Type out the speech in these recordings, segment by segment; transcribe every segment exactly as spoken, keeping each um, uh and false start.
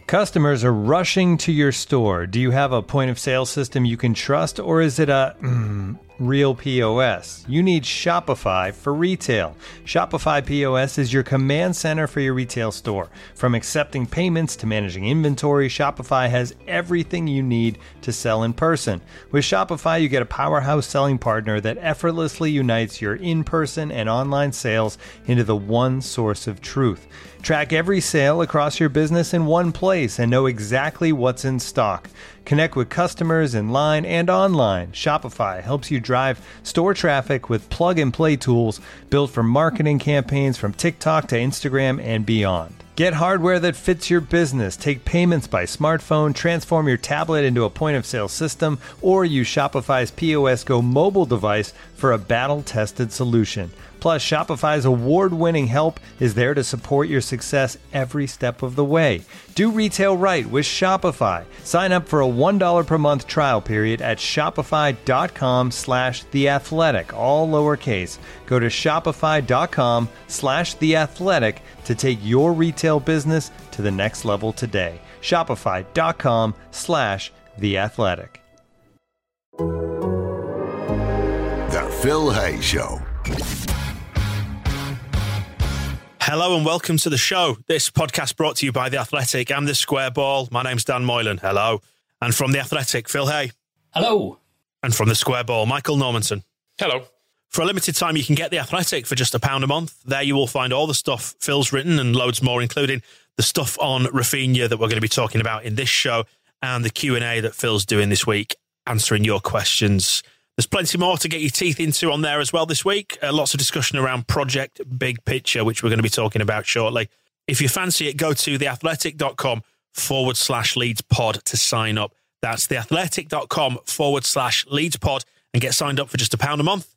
Customers are rushing to your store. Do you have a point of sale system you can trust, or is it a mm, real P O S? You need Shopify for retail. Shopify P O S is your command center for your retail store. From accepting payments to managing inventory, Shopify has everything you need to sell in person. With Shopify, you get a powerhouse selling partner that effortlessly unites your in-person and online sales into the one source of truth. Track every sale across your business in one place and know exactly what's in stock. Connect with customers in line and online. Shopify helps you drive store traffic with plug-and-play tools built for marketing campaigns from TikTok to Instagram and beyond. Get hardware that fits your business. Take payments by smartphone, transform your tablet into a point-of-sale system, or use Shopify's P O S Go mobile device for a battle-tested solution. Plus, Shopify's award-winning help is there to support your success every step of the way. Do retail right with Shopify. Sign up for a one dollar per month trial period at shopify.com slash theathletic, all lowercase. Go to shopify.com slash theathletic to take your retail business to the next level today. Shopify.com slash theathletic. The Phil Hay Show. Hello and welcome to the show. This podcast brought to you by The Athletic and The Square Ball. My name's Dan Moylan. Hello. And from The Athletic, Phil Hay. Hello. And from The Square Ball, Michael Normanton. Hello. For a limited time, you can get The Athletic for just a pound a month. There you will find all the stuff Phil's written and loads more, including the stuff on Rafinha that we're going to be talking about in this show and the Q and A that Phil's doing this week, answering your questions. There's plenty more to get your teeth into on there as well this week. Uh, lots of discussion around Project Big Picture, which we're going to be talking about shortly. If you fancy it, go to theathletic.com forward slash Leeds pod to sign up. That's theathletic.com forward slash Leeds pod and get signed up for just a pound a month.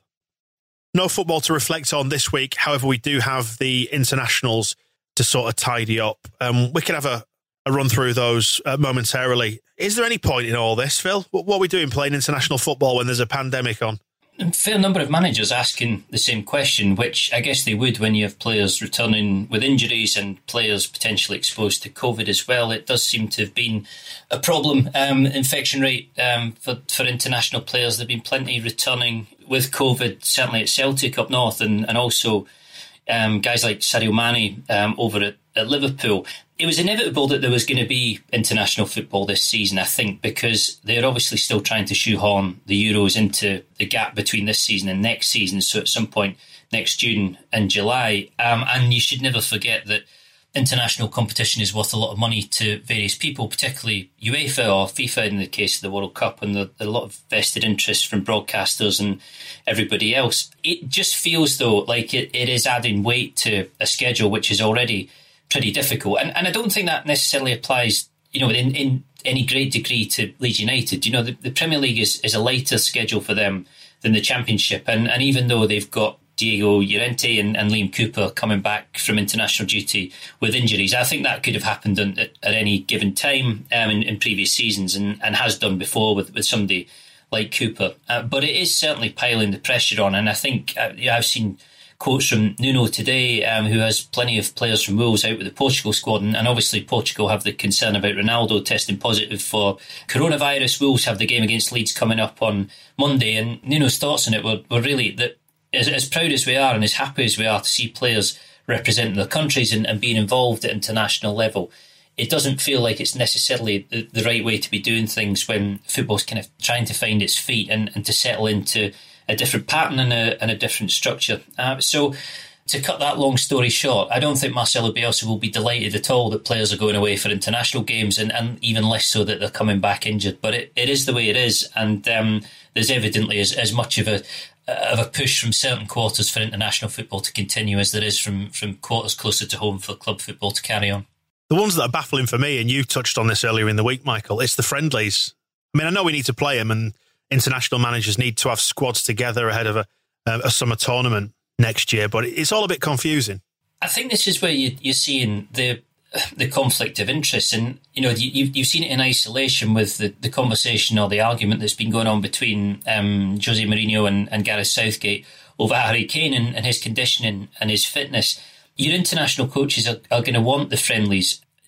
No football to reflect on this week. However, we do have the internationals to sort of tidy up. Um, we can have a, a run through those uh, momentarily. Is there any point in all this, Phil? What, what are we doing playing international football when there's a pandemic on? A fair number of managers asking the same question, which I guess they would when you have players returning with injuries and players potentially exposed to COVID as well. It does seem to have been a problem, um, infection rate um, for, for international players. There have been plenty returning with COVID, certainly at Celtic up north, and, and also um, guys like Sadio Mane um, over at, at Liverpool. It was inevitable that there was going to be international football this season, I think, because they're obviously still trying to shoehorn the Euros into the gap between this season and next season. So at some point next June and July. Um, and you should never forget that international competition is worth a lot of money to various people, particularly UEFA or FIFA in the case of the World Cup, and there are a lot of vested interest from broadcasters and everybody else. It just feels, though, like it, it is adding weight to a schedule which is already pretty difficult. And and I don't think that necessarily applies, you know, in, in any great degree to Leeds United. You know, the, the Premier League is, is a lighter schedule for them than the Championship. And, and even though they've got Diego Llorente and, and Liam Cooper coming back from international duty with injuries, I think that could have happened at, at any given time um, in, in previous seasons and, and has done before with, with somebody like Cooper. Uh, but it is certainly piling the pressure on. And I think uh, yeah, I've seen quotes from Nuno today, um, who has plenty of players from Wolves out with the Portugal squad. And, and obviously Portugal have the concern about Ronaldo testing positive for coronavirus. Wolves have the game against Leeds coming up on Monday. And Nuno's thoughts on it were, were really that as, as proud as we are and as happy as we are to see players representing their countries and, and being involved at international level, it doesn't feel like it's necessarily the, the right way to be doing things when football's kind of trying to find its feet and, and to settle into a different pattern and a, and a different structure. Uh, so to cut that long story short, I don't think Marcelo Bielsa will be delighted at all that players are going away for international games, and, and even less so that they're coming back injured. But it, it is the way it is, and um, there's evidently as, as much of a of a push from certain quarters for international football to continue as there is from, from quarters closer to home for club football to carry on. The ones that are baffling for me, and you touched on this earlier in the week, Michael, it's the friendlies. I mean, I know we need to play them, and international managers need to have squads together ahead of a, a summer tournament next year, but it's all a bit confusing. I think this is where you, you're seeing the the conflict of interest, and you know you, you've seen it in isolation with the, the conversation or the argument that's been going on between um, Jose Mourinho and, and Gareth Southgate over Harry Kane and, and his conditioning and his fitness. Your international coaches are, are going to want the friendlies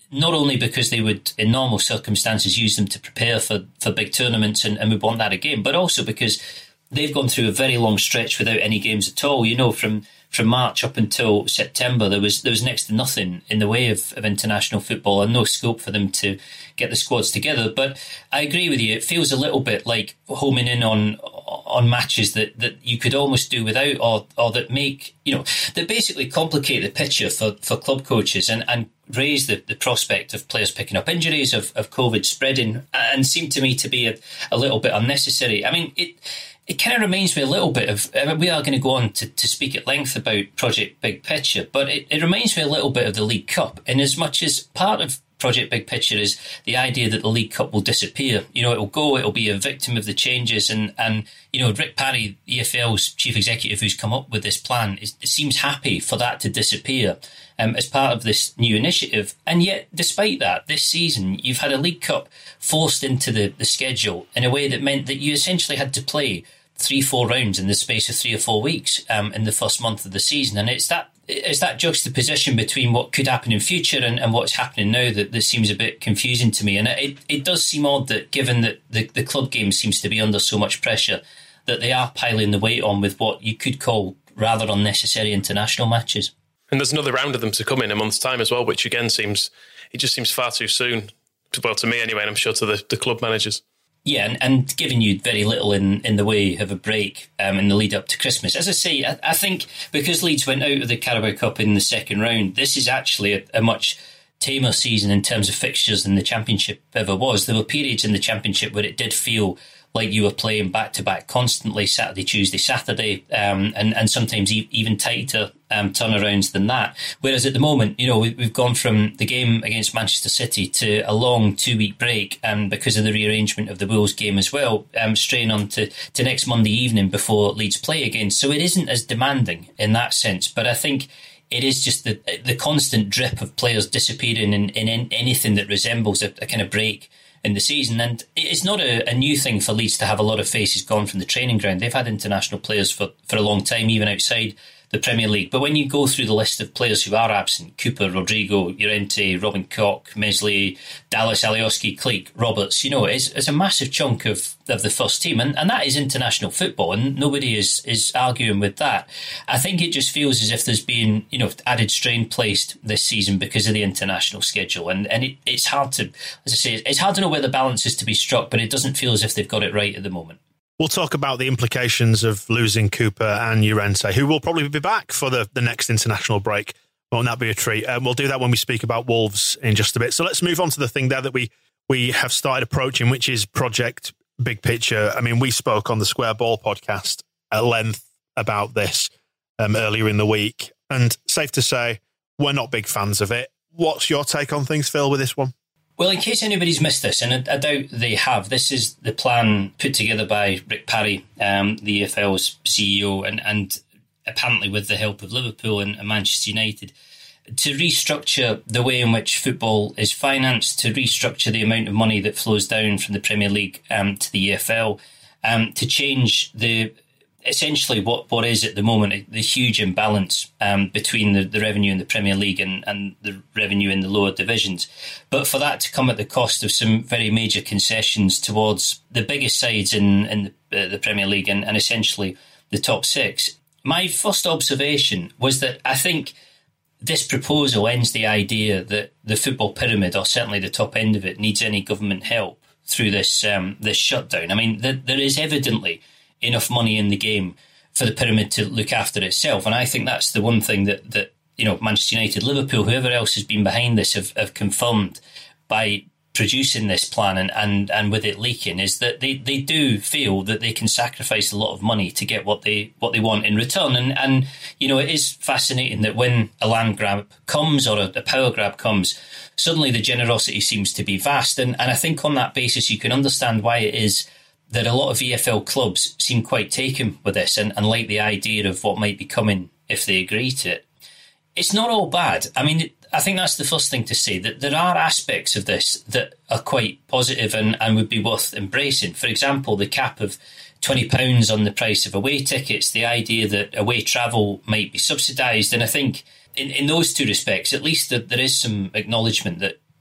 not only because they would, in normal circumstances, use them to prepare for, for big tournaments and, and would want that again, but also because they've gone through a very long stretch without any games at all. You know, from from March up until September, there was there was next to nothing in the way of, of international football and no scope for them to get the squads together. But I agree with you, it feels a little bit like homing in on on matches that, that you could almost do without, or or that make, you know, that basically complicate the picture for, for club coaches and, and raise the, the prospect of players picking up injuries, of, of COVID spreading, and seem to me to be a, a little bit unnecessary. I mean, it It kind of reminds me a little bit of, I mean, we are going to go on to, to speak at length about Project Big Picture, but it, it reminds me a little bit of the League Cup, in as much as part of Project Big Picture is the idea that the League Cup will disappear. You know, it'll go, it'll be a victim of the changes, and, and you know, Rick Parry, E F L's chief executive who's come up with this plan, is, seems happy for that to disappear um, as part of this new initiative. And yet, despite that, this season, you've had a League Cup forced into the, the schedule in a way that meant that you essentially had to play three, four rounds in the space of three or four weeks um, in the first month of the season. And it's that it's that juxtaposition between what could happen in future and, and what's happening now that, that seems a bit confusing to me. And it, it does seem odd that, given that the, the club game seems to be under so much pressure, that they are piling the weight on with what you could call rather unnecessary international matches. And there's another round of them to come in a month's time as well, which again seems, it just seems far too soon. Well, to me anyway, and I'm sure to the, the club managers. Yeah, and, and giving you very little in, in the way of a break um, in the lead up to Christmas. As I say, I, I think because Leeds went out of the Carabao Cup in the second round, this is actually a, a much tamer season in terms of fixtures than the Championship ever was. There were periods in the Championship where it did feel like you were playing back-to-back constantly, Saturday, Tuesday, Saturday, um, and, and sometimes e- even tighter um, turnarounds than that. Whereas at the moment, you know, we, we've gone from the game against Manchester City to a long two-week break, and because of the rearrangement of the Wolves game as well, um, straying on to, to next Monday evening before Leeds play again. So it isn't as demanding in that sense, but I think it is just the the constant drip of players disappearing in, in anything that resembles a, a kind of break in the season. And it's not a, a new thing for Leeds to have a lot of faces gone from the training ground. They've had international players for, for a long time, even outside the Premier League. But when you go through the list of players who are absent, Cooper, Rodrigo, Llorente, Robin Koch, Mesley, Dallas, Alioski, Cleek, Roberts, you know, it's, it's a massive chunk of, of the first team. And, and that is international football, and nobody is, is arguing with that. I think it just feels as if there's been, you know, added strain placed this season because of the international schedule. And, and it, it's hard to, as I say, it's hard to know where the balance is to be struck, but it doesn't feel as if they've got it right at the moment. We'll talk about the implications of losing Cooper and Llorente, who will probably be back for the, the next international break. Won't that be a treat? Um, we'll do that when we speak about Wolves in just a bit. So let's move on to the thing there that we, we have started approaching, which is Project Big Picture. I mean, we spoke on the Square Ball podcast at length about this um, earlier in the week, and safe to say, we're not big fans of it. What's your take on things, Phil, with this one? Well, in case anybody's missed this, and I, I doubt they have, this is the plan put together by Rick Parry, um, the E F L's C E O, and, and apparently with the help of Liverpool and, and Manchester United, to restructure the way in which football is financed, to restructure the amount of money that flows down from the Premier League um, to the E F L, um, to change the essentially what, what is at the moment the huge imbalance um, between the, the revenue in the Premier League and, and the revenue in the lower divisions. But for that to come at the cost of some very major concessions towards the biggest sides in, in the, uh, the Premier League and, and essentially the top six. My first observation was that I think this proposal ends the idea that the football pyramid, or certainly the top end of it, needs any government help through this um, this shutdown. I mean, th- there is evidently enough money in the game for the pyramid to look after itself. And I think that's the one thing that, that you know, Manchester United, Liverpool, whoever else has been behind this have, have confirmed by producing this plan and, and, and with it leaking, is that they, they do feel that they can sacrifice a lot of money to get what they what they want in return. And, and you know, it is fascinating that when a land grab comes or a, a power grab comes, suddenly the generosity seems to be vast. And, and I think on that basis, you can understand why it is that a lot of E F L clubs seem quite taken with this and, and like the idea of what might be coming if they agree to it. It's not all bad. I mean, I think that's the first thing to say, that there are aspects of this that are quite positive and, and would be worth embracing. For example, the cap of twenty pounds on the price of away tickets, the idea that away travel might be subsidised. And I think in, in those two respects, at least there, there is some acknowledgement that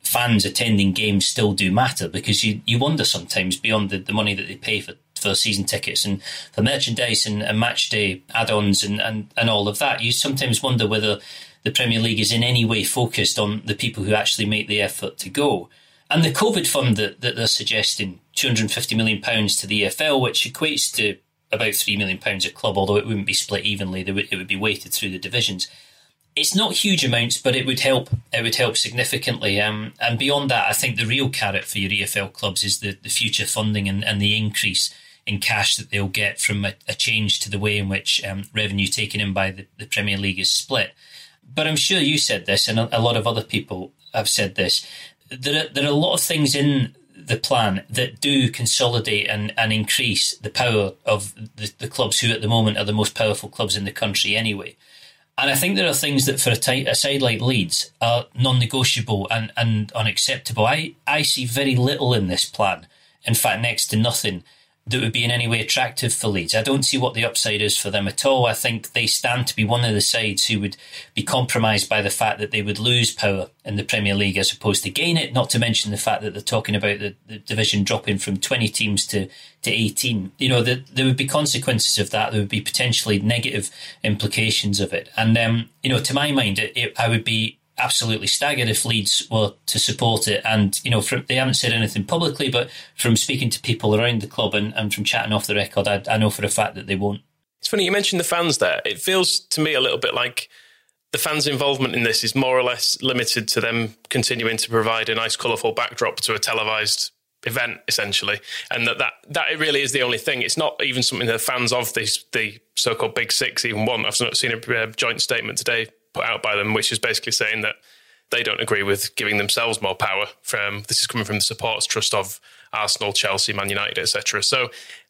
fans attending games still do matter, because you, you wonder sometimes, beyond the, the money that they pay for, for season tickets and for merchandise and, and match day add-ons and, and, and all of that, you sometimes wonder whether the Premier League is in any way focused on the people who actually make the effort to go. And the COVID fund that, that they're suggesting, two hundred fifty million pounds to the E F L, which equates to about three million pounds a club, although it wouldn't be split evenly, it would be weighted through the divisions. It's not huge amounts, but it would help. It would help significantly. Um, and beyond that, I think the real carrot for your E F L clubs is the, the future funding and, and the increase in cash that they'll get from a, a change to the way in which um, revenue taken in by the, the Premier League is split. But I'm sure you said this, and a, a lot of other people have said this. There are, there are a lot of things in the plan that do consolidate and, and increase the power of the, the clubs who at the moment are the most powerful clubs in the country anyway. And I think there are things that for a, t- a side like Leeds are non-negotiable and, and unacceptable. I, I see very little in this plan, in fact next to nothing, that would be in any way attractive for Leeds. I don't see what the upside is for them at all. I think they stand to be one of the sides who would be compromised by the fact that they would lose power in the Premier League as opposed to gain it, not to mention the fact that they're talking about the, the division dropping from twenty teams to, to eighteen. You know, the, there would be consequences of that. There would be potentially negative implications of it. And, um, you know, to my mind, it, it, I would be absolutely staggered if Leeds were to support it. And, you know, from, they haven't said anything publicly, but from speaking to people around the club and, and from chatting off the record, I, I know for a fact that they won't. It's funny, you mentioned the fans there. It feels to me a little bit like the fans' involvement in this is more or less limited to them continuing to provide a nice, colourful backdrop to a televised event, essentially. And that, that that really is the only thing. It's not even something that fans of this, the so-called Big Six even want. I've seen a joint statement today put out by them, which is basically saying that they don't agree with giving themselves more power. From this is coming from the supporters trust of Arsenal, Chelsea, Man United, et cetera. So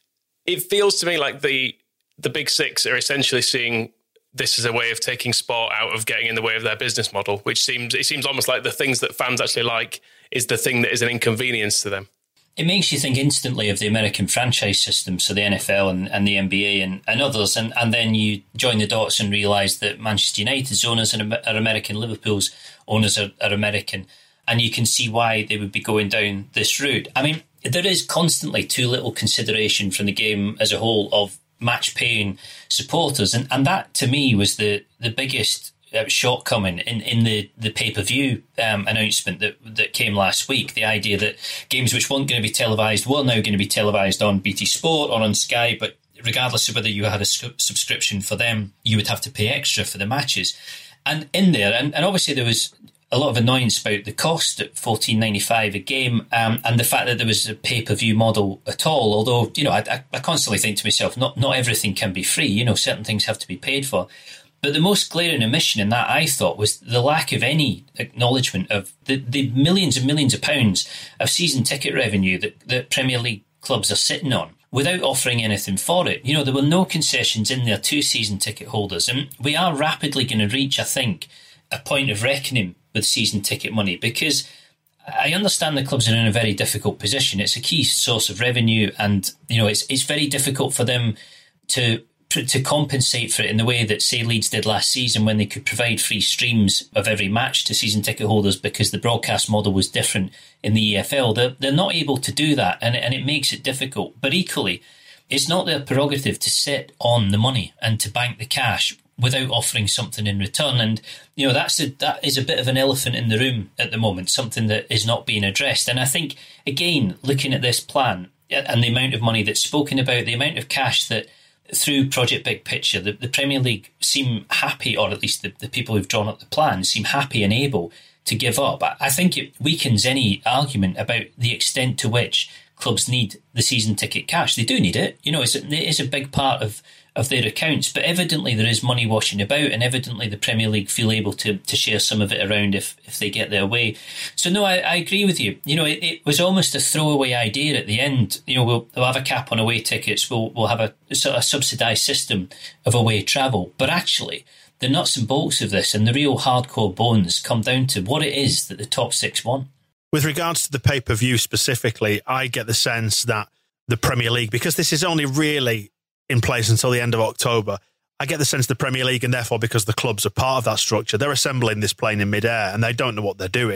it feels to me like the the Big Six are essentially seeing this as a way of taking sport out of getting in the way of their business model, which seems it seems almost like the things that fans actually like is the thing that is an inconvenience to them. It makes you think instantly of the American franchise system, so the N F L and, and the N B A and, and others, and, and then you join the dots and realise that Manchester United's owners are, are American, Liverpool's owners are, are American, and you can see why they would be going down this route. I mean, there is constantly too little consideration from the game as a whole of match-paying supporters, and, and that, to me, was the, the biggest Uh, shortcoming in, in the, the pay-per-view um, announcement that that came last week. The idea that games which weren't going to be televised were now going to be televised on B T Sport or on Sky, but regardless of whether you had a su- subscription for them, you would have to pay extra for the matches. And in there, and, and obviously there was a lot of annoyance about the cost at fourteen ninety-five a game, um, and the fact that there was a pay-per-view model at all. Although, you know, I, I constantly think to myself, not not everything can be free. You know, certain things have to be paid for. But the most glaring omission in that, I thought, was the lack of any acknowledgement of the, the millions and millions of pounds of season ticket revenue that, that Premier League clubs are sitting on without offering anything for it. You know, there were no concessions in there to season ticket holders. And we are rapidly going to reach, I think, a point of reckoning with season ticket money, because I understand the clubs are in a very difficult position. It's a key source of revenue, and, you know, it's it's very difficult for them to to compensate for it in the way that, say, Leeds did last season, when they could provide free streams of every match to season ticket holders because the broadcast model was different in the E F L. They're, they're not able to do that, and, and it makes it difficult. But equally, it's not their prerogative to sit on the money and to bank the cash without offering something in return. And, you know, that's a, that is a bit of an elephant in the room at the moment, something that is not being addressed. And I think, again, looking at this plan and the amount of money that's spoken about, the amount of cash that through Project Big Picture, the, the Premier League seem happy, or at least the, the people who've drawn up the plan seem happy and able to give up. I, I think it weakens any argument about the extent to which clubs need the season ticket cash. They do need it. You know, it's a, it is a big part of, of their accounts, but evidently there is money washing about, and evidently the Premier League feel able to, to share some of it around if, if they get their way. So no, I, I agree with you. You know, it, it was almost a throwaway idea at the end. You know, we'll, we'll have a cap on away tickets. We'll, we'll have a sort of subsidised system of away travel. But actually, the nuts and bolts of this and the real hardcore bones come down to what it is that the top six want. With regards to the pay-per-view specifically, I get the sense that the Premier League, because this is only really in place until the end of October, I get the sense the Premier League, and therefore because the clubs are part of that structure, they're assembling this plane in midair and they don't know what they're doing.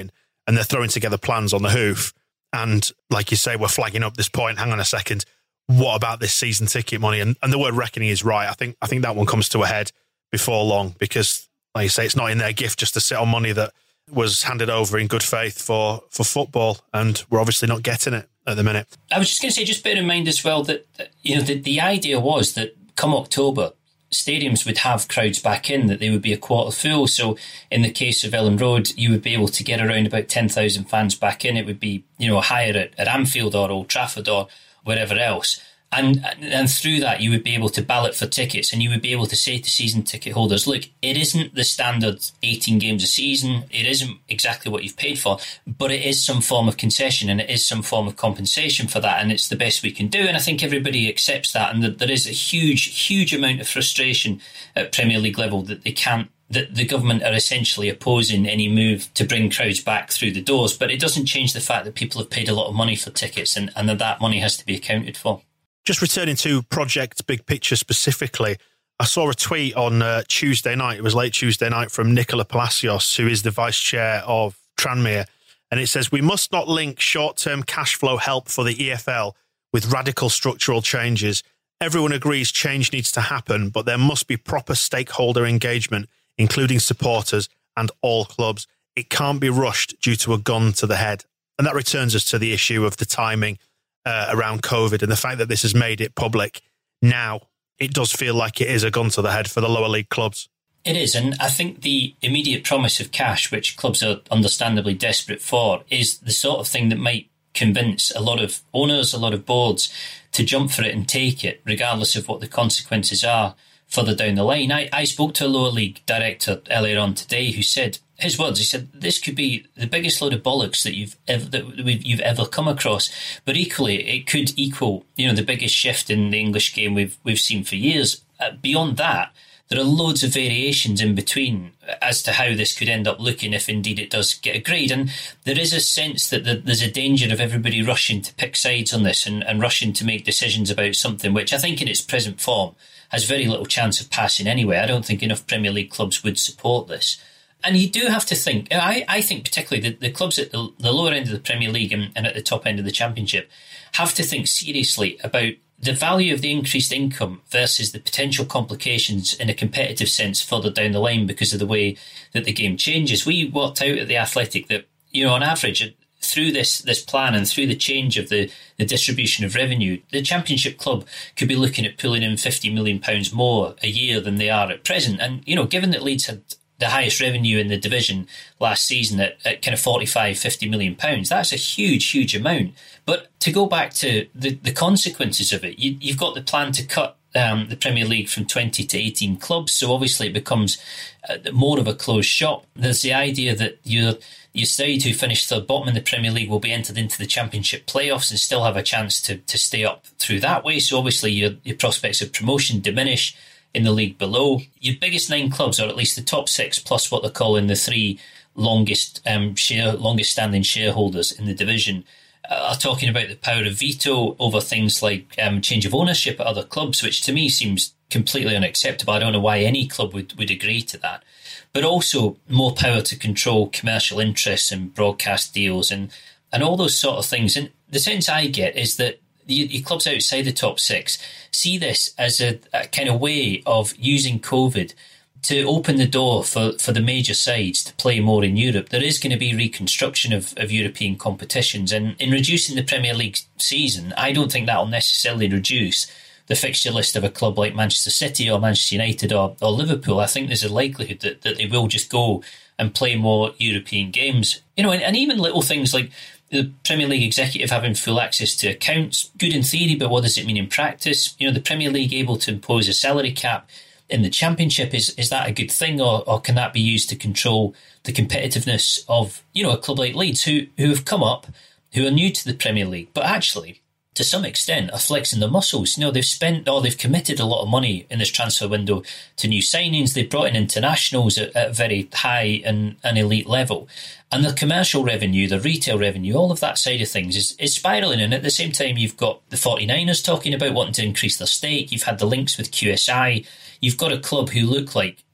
and they're throwing together plans on the hoof. And like you say, we're flagging up this point. Hang on a second. What about this season ticket money? And, and the word reckoning is right. I think I think that one comes to a head before long because, like you say, it's not in their gift just to sit on money that was handed over in good faith for, for football. And we're obviously not getting it at the minute. I was just going to say, just bear in mind as well that, that you know, the, the idea was that come October, stadiums would have crowds back in, that they would be a quarter full. So in the case of Ellen Road, you would be able to get around about ten thousand fans back in. It would be, you know, higher at, at Anfield or Old Trafford or wherever else. And and through that, you would be able to ballot for tickets and you would be able to say to season ticket holders, look, it isn't the standard eighteen games a season. It isn't exactly what you've paid for, but it is some form of concession and it is some form of compensation for that. And it's the best we can do. And I think everybody accepts that. And that there is a huge, huge amount of frustration at Premier League level that they can't, that the government are essentially opposing any move to bring crowds back through the doors. But it doesn't change the fact that people have paid a lot of money for tickets and, and that that money has to be accounted for. Just returning to Project Big Picture specifically, I saw a tweet on uh, Tuesday night, it was late Tuesday night, from Nicola Palacios, who is the vice chair of Tranmere. And it says, we must not link short-term cash flow help for the E F L with radical structural changes. Everyone agrees change needs to happen, but there must be proper stakeholder engagement, including supporters and all clubs. It can't be rushed due to a gun to the head. And that returns us to the issue of the timing Uh, around COVID and the fact that this has made it public now. It does feel like it is a gun to the head for the lower league clubs. It is, and I think the immediate promise of cash, which clubs are understandably desperate for, is the sort of thing that might convince a lot of owners, a lot of boards to jump for it and take it, regardless of what the consequences are further down the line. I, I spoke to a lower league director earlier on today who said, his words, he said, this could be the biggest load of bollocks that you've ever that we've, you've ever come across. But equally, it could equal, you know, the biggest shift in the English game we've we've seen for years. Uh, beyond that, there are loads of variations in between as to how this could end up looking if indeed it does get agreed. And there is a sense that the, there's a danger of everybody rushing to pick sides on this and, and rushing to make decisions about something which I think in its present form has very little chance of passing anyway. I don't think enough Premier League clubs would support this. And you do have to think, I, I think particularly the, the clubs at the, the lower end of the Premier League and, and at the top end of the Championship have to think seriously about the value of the increased income versus the potential complications in a competitive sense further down the line because of the way that the game changes. We worked out at The Athletic that, you know, on average, through this this plan and through the change of the, the distribution of revenue, the Championship club could be looking at pulling in fifty million pounds more a year than they are at present. And, you know, given that Leeds had the highest revenue in the division last season at, at kind of forty-five, fifty million pounds. That's a huge, huge amount. But to go back to the, the consequences of it, you, you've got the plan to cut um, the Premier League from twenty to eighteen clubs. So obviously it becomes uh, more of a closed shop. There's the idea that your, your side who finished third bottom in the Premier League will be entered into the Championship playoffs and still have a chance to, to stay up through that way. So obviously your, your prospects of promotion diminish in the league below. Your biggest nine clubs, or at least the top six, plus what they're calling the three longest um, share, longest standing shareholders in the division, uh, are talking about the power of veto over things like um, change of ownership at other clubs, which to me seems completely unacceptable. I don't know why any club would, would agree to that. But also more power to control commercial interests and broadcast deals and, and all those sort of things. And the sense I get is that the, the clubs outside the top six see this as a, a kind of way of using COVID to open the door for, for the major sides to play more in Europe. There is going to be reconstruction of, of European competitions, and in reducing the Premier League season, I don't think that will necessarily reduce the fixture list of a club like Manchester City or Manchester United or, or Liverpool. I think there's a likelihood that, that they will just go and play more European games. You know, and, and even little things like the Premier League executive having full access to accounts, good in theory, but what does it mean in practice? You know, the Premier League able to impose a salary cap in the Championship, is is that a good thing, or, or can that be used to control the competitiveness of, you know, a club like Leeds who, who have come up, who are new to the Premier League, but actually, to some extent, are flexing their muscles. You know, they've spent or they've committed a lot of money in this transfer window to new signings. They've brought in internationals at, at a very high and, and elite level. And the commercial revenue, the retail revenue, all of that side of things is, is spiralling. And at the same time, you've got the forty-niners talking about wanting to increase their stake. You've had the links with Q S I. You've got a club who look like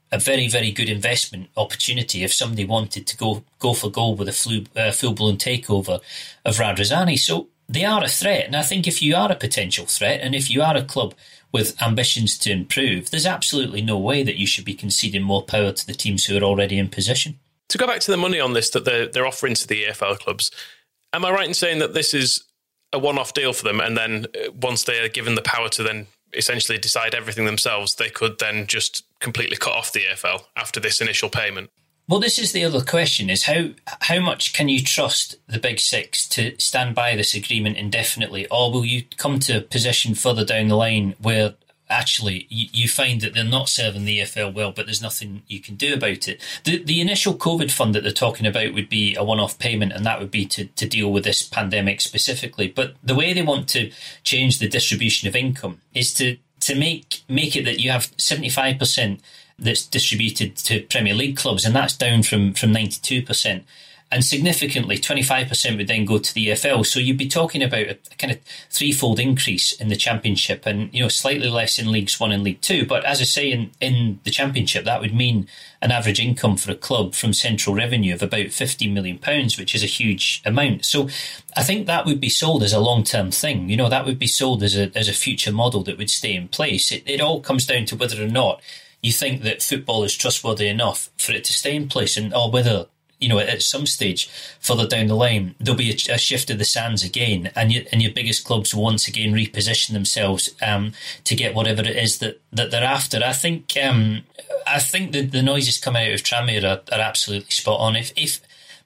a very, very good investment opportunity if somebody wanted to go go for goal with a flu, uh, full-blown takeover of Radrizzani. So they are a threat. And I think if you are a potential threat, and if you are a club with ambitions to improve, there's absolutely no way that you should be conceding more power to the teams who are already in position. To go back to the money on this that they're, they're offering to the E F L clubs, am I right in saying that this is a one-off deal for them, and then once they are given the power to then essentially decide everything themselves, they could then just completely cut off the E F L after this initial payment? Well, this is the other question, is how how much can you trust the Big Six to stand by this agreement indefinitely, or will you come to a position further down the line where actually you, you find that they're not serving the E F L well, but there's nothing you can do about it? The the initial COVID fund that they're talking about would be a one-off payment, and that would be to, to deal with this pandemic specifically. But the way they want to change the distribution of income is to, to make make it that you have seventy-five percent that's distributed to Premier League clubs, and that's down from, from ninety-two percent. And significantly, twenty-five percent would then go to the E F L. So you'd be talking about a kind of threefold increase in the Championship, and, you know, slightly less in Leagues One and League Two. But as I say, in, in the Championship, that would mean an average income for a club from central revenue of about fifteen million pounds, which is a huge amount. So I think that would be sold as a long-term thing. You know, that would be sold as a as a future model that would stay in place. It, it all comes down to whether or not you think that football is trustworthy enough for it to stay in place, and or whether, you know, at some stage further down the line there'll be a, a shift of the sands again, and your, and your biggest clubs will once again reposition themselves um, to get whatever it is that, that they're after. I think um, I think that the noises coming out of Tranmere are, are absolutely spot on. If if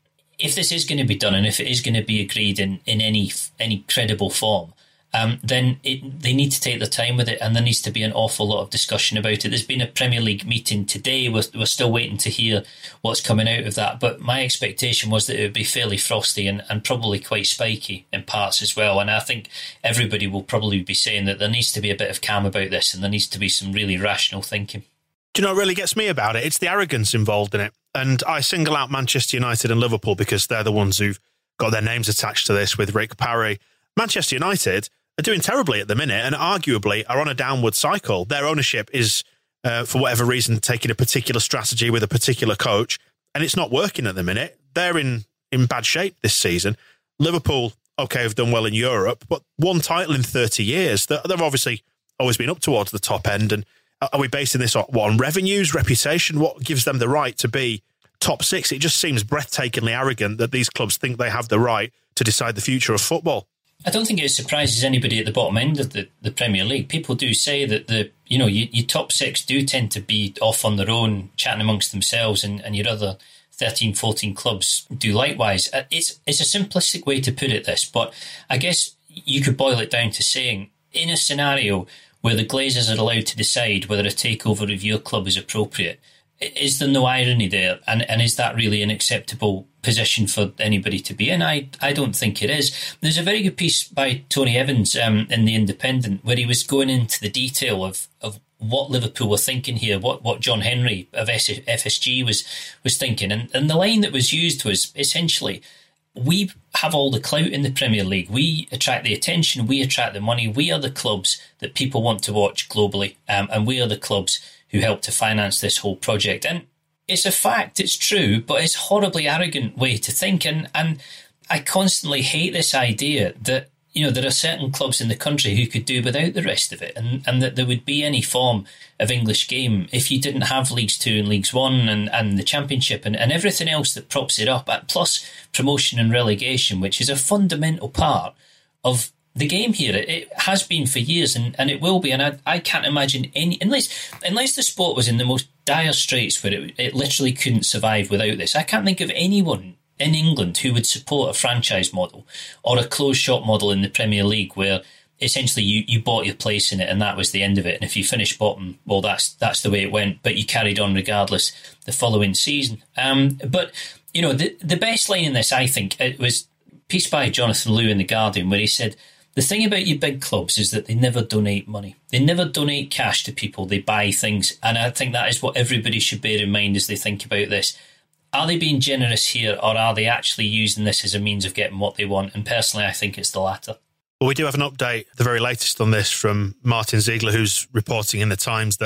if this is going to be done, and if it is going to be agreed in, in any any credible form, Um, then it, they need to take their time with it, and there needs to be an awful lot of discussion about it. There's been a Premier League meeting today. We're, we're still waiting to hear what's coming out of that, but my expectation was that it would be fairly frosty and, and probably quite spiky in parts as well. And I think everybody will probably be saying that there needs to be a bit of calm about this, and there needs to be some really rational thinking. Do you know what really gets me about it? It's the arrogance involved in it. And I single out Manchester United and Liverpool because they're the ones who've got their names attached to this with Rick Parry. Manchester United are doing terribly at the minute and arguably are on a downward cycle. Their ownership is, uh, for whatever reason, taking a particular strategy with a particular coach, and it's not working at the minute. They're in, in bad shape this season. Liverpool, okay, have done well in Europe, but one title in thirty years. They're, they've obviously always been up towards the top end. And are we basing this on, what, on revenues, reputation? What gives them the right to be top six? It just seems breathtakingly arrogant that these clubs think they have the right to decide the future of football. I don't think it surprises anybody at the bottom end of the, the Premier League. People do say that the you know you, your top six do tend to be off on their own, chatting amongst themselves, and, and your other thirteen, fourteen clubs do likewise. It's it's a simplistic way to put it, this, but I guess you could boil it down to saying, in a scenario where the Glazers are allowed to decide whether a takeover of your club is appropriate, is there no irony there? And and is that really an acceptable position for anybody to be in? I, I don't think it is. There's a very good piece by Tony Evans um, in The Independent where he was going into the detail of, of what Liverpool were thinking here, what, what John Henry of F S G was was thinking. And, and the line that was used was essentially, we have all the clout in the Premier League. We attract the attention. We attract the money. We are the clubs that people want to watch globally. Um, and we are the clubs who help to finance this whole project. And it's a fact, it's true, but it's a horribly arrogant way to think. And, and I constantly hate this idea that, you know, there are certain clubs in the country who could do without the rest of it, and, and that there would be any form of English game if you didn't have Leagues Two and Leagues One and, and the Championship and, and everything else that props it up, plus promotion and relegation, which is a fundamental part of the game here. It has been for years, and, and it will be. And I, I can't imagine any, unless unless the sport was in the most dire straits where it, it literally couldn't survive without this. I can't think of anyone in England who would support a franchise model or a closed shop model in the Premier League where essentially you, you bought your place in it and that was the end of it. And if you finished bottom, well, that's that's the way it went, but you carried on regardless the following season. Um, but, you know, the, the best line in this, I think, it was a piece by Jonathan Liew in The Guardian where he said, the thing about your big clubs is that they never donate money. They never donate cash to people. They buy things. And I think that is what everybody should bear in mind as they think about this. Are they being generous here, or are they actually using this as a means of getting what they want? And personally, I think it's the latter. Well, we do have an update, the very latest on this, from Martin Ziegler, who's reporting in The Times that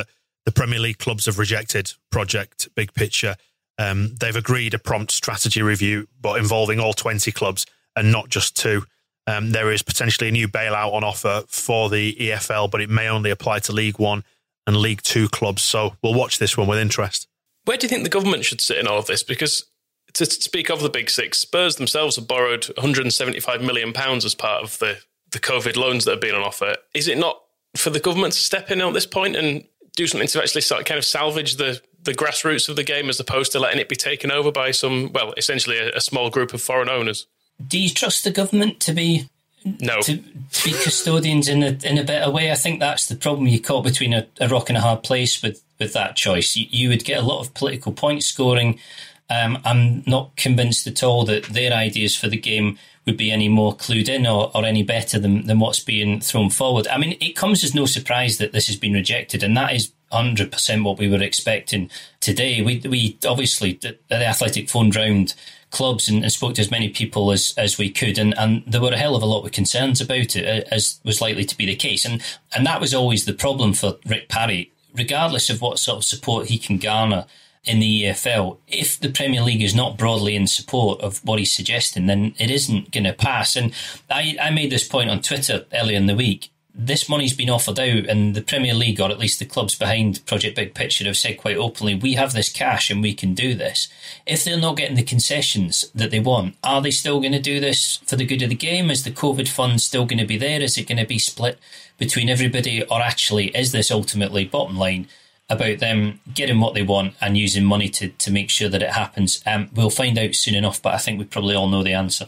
the Premier League clubs have rejected Project Big Picture. Um, they've agreed a prompt strategy review, but involving all twenty clubs and not just two. Um, there is potentially a new bailout on offer for the E F L, but it may only apply to League One and League Two clubs. So we'll watch this one with interest. Where do you think the government should sit in all of this? Because to speak of the Big Six, Spurs themselves have borrowed one hundred seventy-five million pounds as part of the, the COVID loans that have been on offer. Is it not for the government to step in at this point and do something to actually start kind of salvage the, the grassroots of the game as opposed to letting it be taken over by some, well, essentially a, a small group of foreign owners? Do you trust the government to be no to, to be custodians in a in a better way? I think that's the problem. You're caught between a, a rock and a hard place with, with that choice. You, you would get a lot of political point scoring. Um, I'm not convinced at all that their ideas for the game would be any more clued in or, or any better than, than what's being thrown forward. I mean, it comes as no surprise that this has been rejected, and that is one hundred percent what we were expecting today. We we obviously, the, the Athletic phoned round clubs and, and spoke to as many people as, as we could, and, and there were a hell of a lot of concerns about it, as was likely to be the case. And, and that was always the problem for Rick Parry, regardless of what sort of support he can garner in the E F L. If the Premier League is not broadly in support of what he's suggesting, then it isn't going to pass. And I, I made this point on Twitter earlier in the week. This money's been offered out, and the Premier League, or at least the clubs behind Project Big Picture, have said quite openly, we have this cash and we can do this. If they're not getting the concessions that they want, are they still going to do this for the good of the game? Is the COVID fund still going to be there? Is it going to be split between everybody? Or actually, is this ultimately, bottom line, about them getting what they want and using money to, to make sure that it happens? Um, we'll find out soon enough, but I think we probably all know the answer.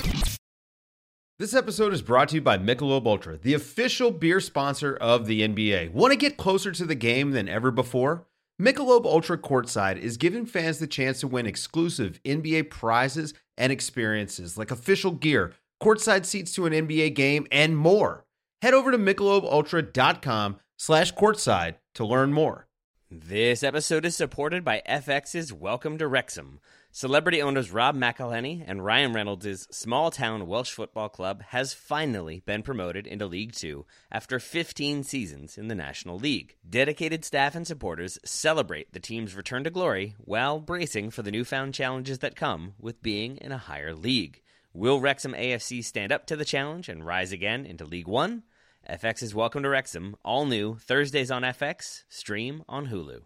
This episode is brought to you by Michelob Ultra, the official beer sponsor of the N B A. Want to get closer to the game than ever before? Michelob Ultra Courtside is giving fans the chance to win exclusive N B A prizes and experiences like official gear, courtside seats to an N B A game, and more. Head over to michelobultra.com slash courtside to learn more. This episode is supported by F X's Welcome to Wrexham. Celebrity owners Rob McElhenney and Ryan Reynolds' small-town Welsh football club has finally been promoted into League Two after fifteen seasons in the National League. Dedicated staff and supporters celebrate the team's return to glory while bracing for the newfound challenges that come with being in a higher league. Will Wrexham A F C stand up to the challenge and rise again into League One? F X's Welcome to Wrexham, all new, Thursdays on F X, stream on Hulu.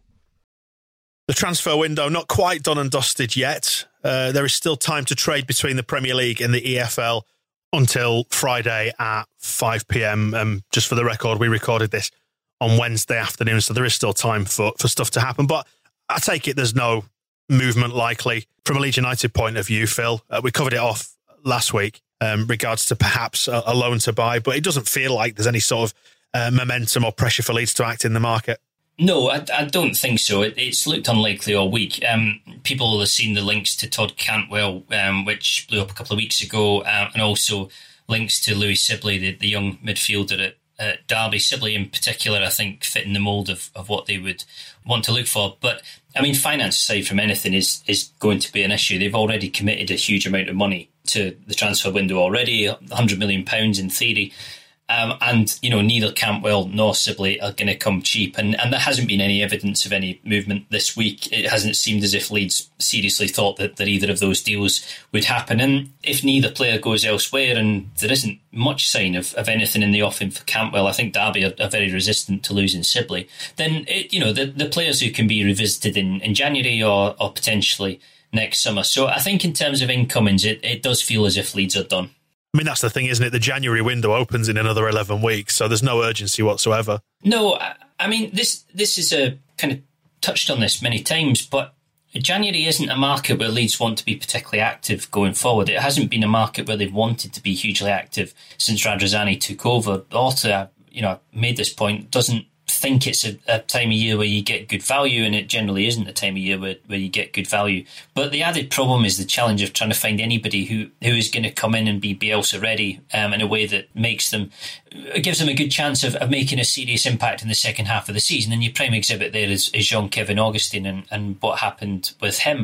The transfer window not quite done and dusted yet. Uh, there is still time to trade between the Premier League and the E F L until Friday at five p.m. Um, just for the record, we recorded this on Wednesday afternoon, so there is still time for, for stuff to happen. But I take it there's no movement likely. From a Leeds United point of view, Phil, uh, we covered it off last week um, regards to perhaps a, a loan to buy, but it doesn't feel like there's any sort of uh, momentum or pressure for Leeds to act in the market. No, I, I don't think so. It, it's looked unlikely all week. Um, people will have seen the links to Todd Cantwell, um, which blew up a couple of weeks ago, uh, and also links to Louis Sibley, the, the young midfielder at, at Derby. Sibley in particular, I think, fit in the mould of, of what they would want to look for. But, I mean, finance aside from anything is, is going to be an issue. They've already committed a huge amount of money to the transfer window already, one hundred million pounds in theory. Um, and, you know, neither Campbell nor Sibley are going to come cheap. And, and there hasn't been any evidence of any movement this week. It hasn't seemed as if Leeds seriously thought that, that either of those deals would happen. And if neither player goes elsewhere and there isn't much sign of, of anything in the offing for Campbell, I think Derby are, are very resistant to losing Sibley. Then, it, you know, the, the players who can be revisited in, in January or, or potentially next summer. So I think in terms of incomings, it, it does feel as if Leeds are done. I mean, that's the thing, isn't it? The January window opens in another eleven weeks, so there's no urgency whatsoever. No, I, I mean, this this is a kind of touched on this many times, but January isn't a market where Leeds want to be particularly active going forward. It hasn't been a market where they've wanted to be hugely active since Radrizzani took over. Orta, you know, made this point, doesn't think it's a, a time of year where you get good value, and it generally isn't a time of year where, where you get good value. But the added problem is the challenge of trying to find anybody who, who is going to come in and be Bielsa ready um, in a way that makes them, gives them a good chance of, of making a serious impact in the second half of the season. And your prime exhibit there is, is Jean-Kevin Augustin and, and what happened with him.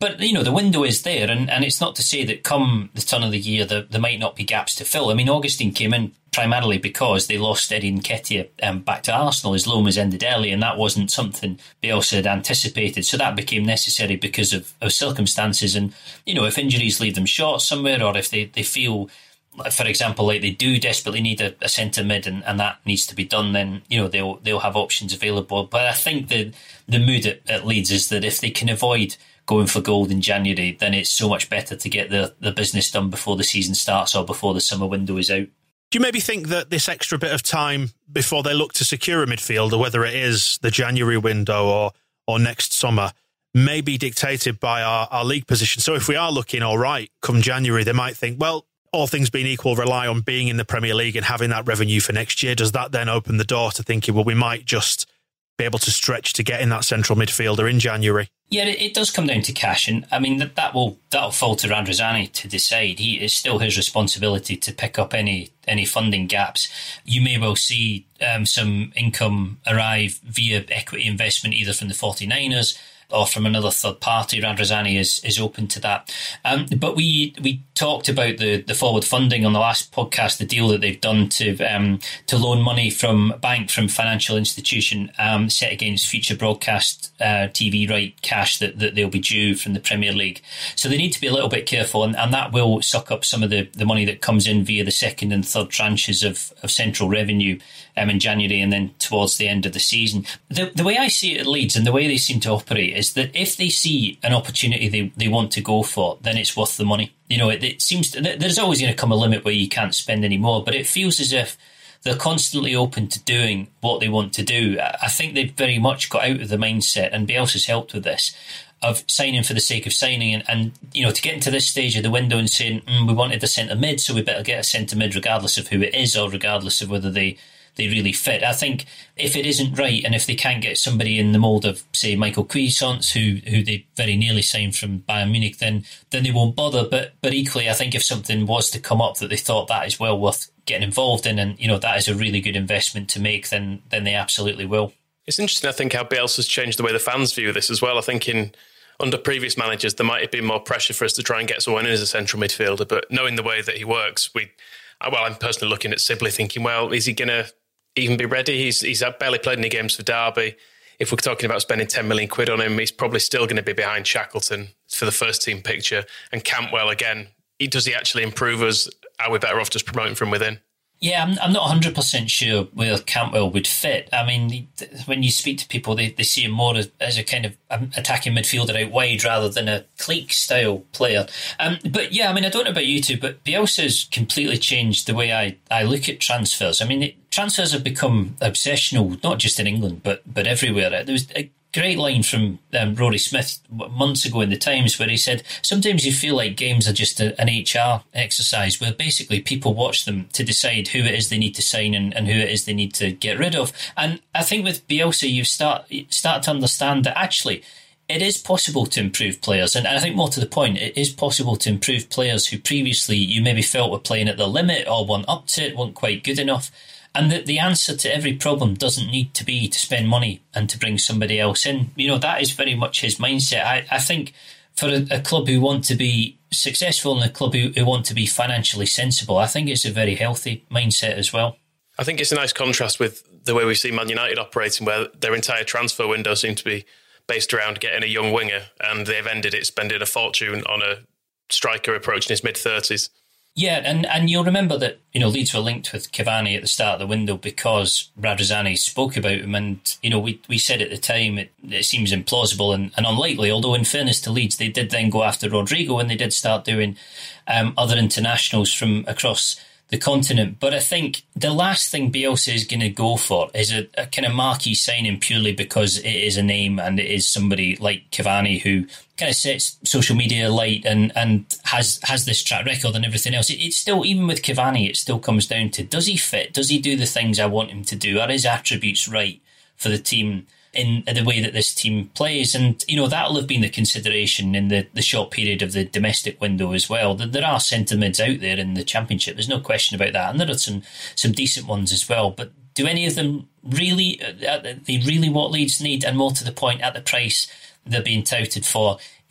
But, you know, the window is there, and, and it's not to say that come the turn of the year there, there might not be gaps to fill. I mean, Augustine came in primarily because they lost Eddie Nketiah um, back to Arsenal. His loan was ended early, and that wasn't something Bielsa had anticipated. So that became necessary because of, of circumstances. And, you know, if injuries leave them short somewhere, or if they, they feel, for example, like they do desperately need a, a centre mid, and, and that needs to be done, then, you know, they'll they'll have options available. But I think the the mood at, at Leeds is that if they can avoid going for gold in January, then it's so much better to get the, the business done before the season starts or before the summer window is out. Do you maybe think that this extra bit of time before they look to secure a midfielder, whether it is the January window or or next summer, may be dictated by our, our league position? So if we are looking all right come January, they might think, well, all things being equal, rely on being in the Premier League and having that revenue for next year. Does that then open the door to thinking, well, we might just be able to stretch to get in that central midfielder in January? Yeah, it, it does come down to cash, and I mean that, that will that'll fall to Radrizzani to decide. He it's still his responsibility to pick up any any funding gaps. You may well see um, some income arrive via equity investment, either from the forty-niners or from another third party. Radrizzani is is open to that. Um, but we we talked about the, the forward funding on the last podcast, the deal that they've done to um, to loan money from a bank, from financial institution, um, set against future broadcast uh, T V right cash that, that they'll be due from the Premier League. So they need to be a little bit careful, and, and that will suck up some of the, the money that comes in via the second and third tranches of, of central revenue um, in January and then towards the end of the season. The, the way I see it at Leeds, and the way they seem to operate, is that if they see an opportunity they, they want to go for, then it's worth the money. You know, it, it seems to, there's always going to come a limit where you can't spend any more, but it feels as if they're constantly open to doing what they want to do. I think they've very much got out of the mindset, and Bielsa's helped with this, of signing for the sake of signing, and, and you know, to get into this stage of the window and saying, mm, we wanted a centre mid, so we better get a centre mid regardless of who it is or regardless of whether they they really fit. I think if it isn't right, and if they can't get somebody in the mould of, say, Michael Cuisance, who who they very nearly signed from Bayern Munich, then then they won't bother. But but equally, I think if something was to come up that they thought that is well worth getting involved in, and you know that is a really good investment to make, then then they absolutely will. It's interesting, I think, how Bielsa's changed the way the fans view this as well. I think in under previous managers, there might have been more pressure for us to try and get someone in as a central midfielder, but knowing the way that he works, we well, I'm personally looking at Sibley thinking, well, is he going to even be ready? He's he's barely played any games for Derby. If we're talking about spending ten million quid on him, he's probably still going to be behind Shackleton for the first team picture. And Cantwell, again, he, does he actually improve us? Are we better off just promoting from within? Yeah, I'm, I'm not one hundred percent sure where Cantwell would fit. I mean, when you speak to people, they, they see him more as, as a kind of attacking midfielder out wide rather than a Cleek-style player. Um, but yeah, I mean, I don't know about you two, but Bielsa's completely changed the way I, I look at transfers. I mean, it, transfers have become obsessional, not just in England, but but everywhere. There was a great line from um, Rory Smith months ago in the Times where he said, sometimes you feel like games are just a, an H R exercise where basically people watch them to decide who it is they need to sign and, and who it is they need to get rid of. And I think with Bielsa, you start start to understand that actually it is possible to improve players. And I think more to the point, it is possible to improve players who previously you maybe felt were playing at the limit or weren't up to it, weren't quite good enough. And that the answer to every problem doesn't need to be to spend money and to bring somebody else in. You know, that is very much his mindset. I, I think for a, a club who want to be successful and a club who, who want to be financially sensible, I think it's a very healthy mindset as well. I think it's a nice contrast with the way we see Man United operating, where their entire transfer window seems to be based around getting a young winger, and they've ended it spending a fortune on a striker approaching his mid-thirties. Yeah, and, and you'll remember that, you know, Leeds were linked with Cavani at the start of the window because Radrizzani spoke about him, and, you know, we we said at the time it, it seems implausible and, and unlikely, although in fairness to Leeds, they did then go after Rodrigo and they did start doing um, other internationals from across the continent. But I think the last thing Bielsa is going to go for is a, a kind of marquee signing purely because it is a name and it is somebody like Cavani who kind of sets social media light and, and has has this track record and everything else. It, it's still, even with Cavani, it still comes down to, does he fit? Does he do the things I want him to do? Are his attributes right for the team in the way that this team plays? And, you know, that'll have been the consideration in the, the short period of the domestic window as well. There are centre mids out there in the Championship. There's no question about that. And there are some, some decent ones as well. But do any of them really, uh, they really what Leeds need? And more to the point, at the price they're being touted for,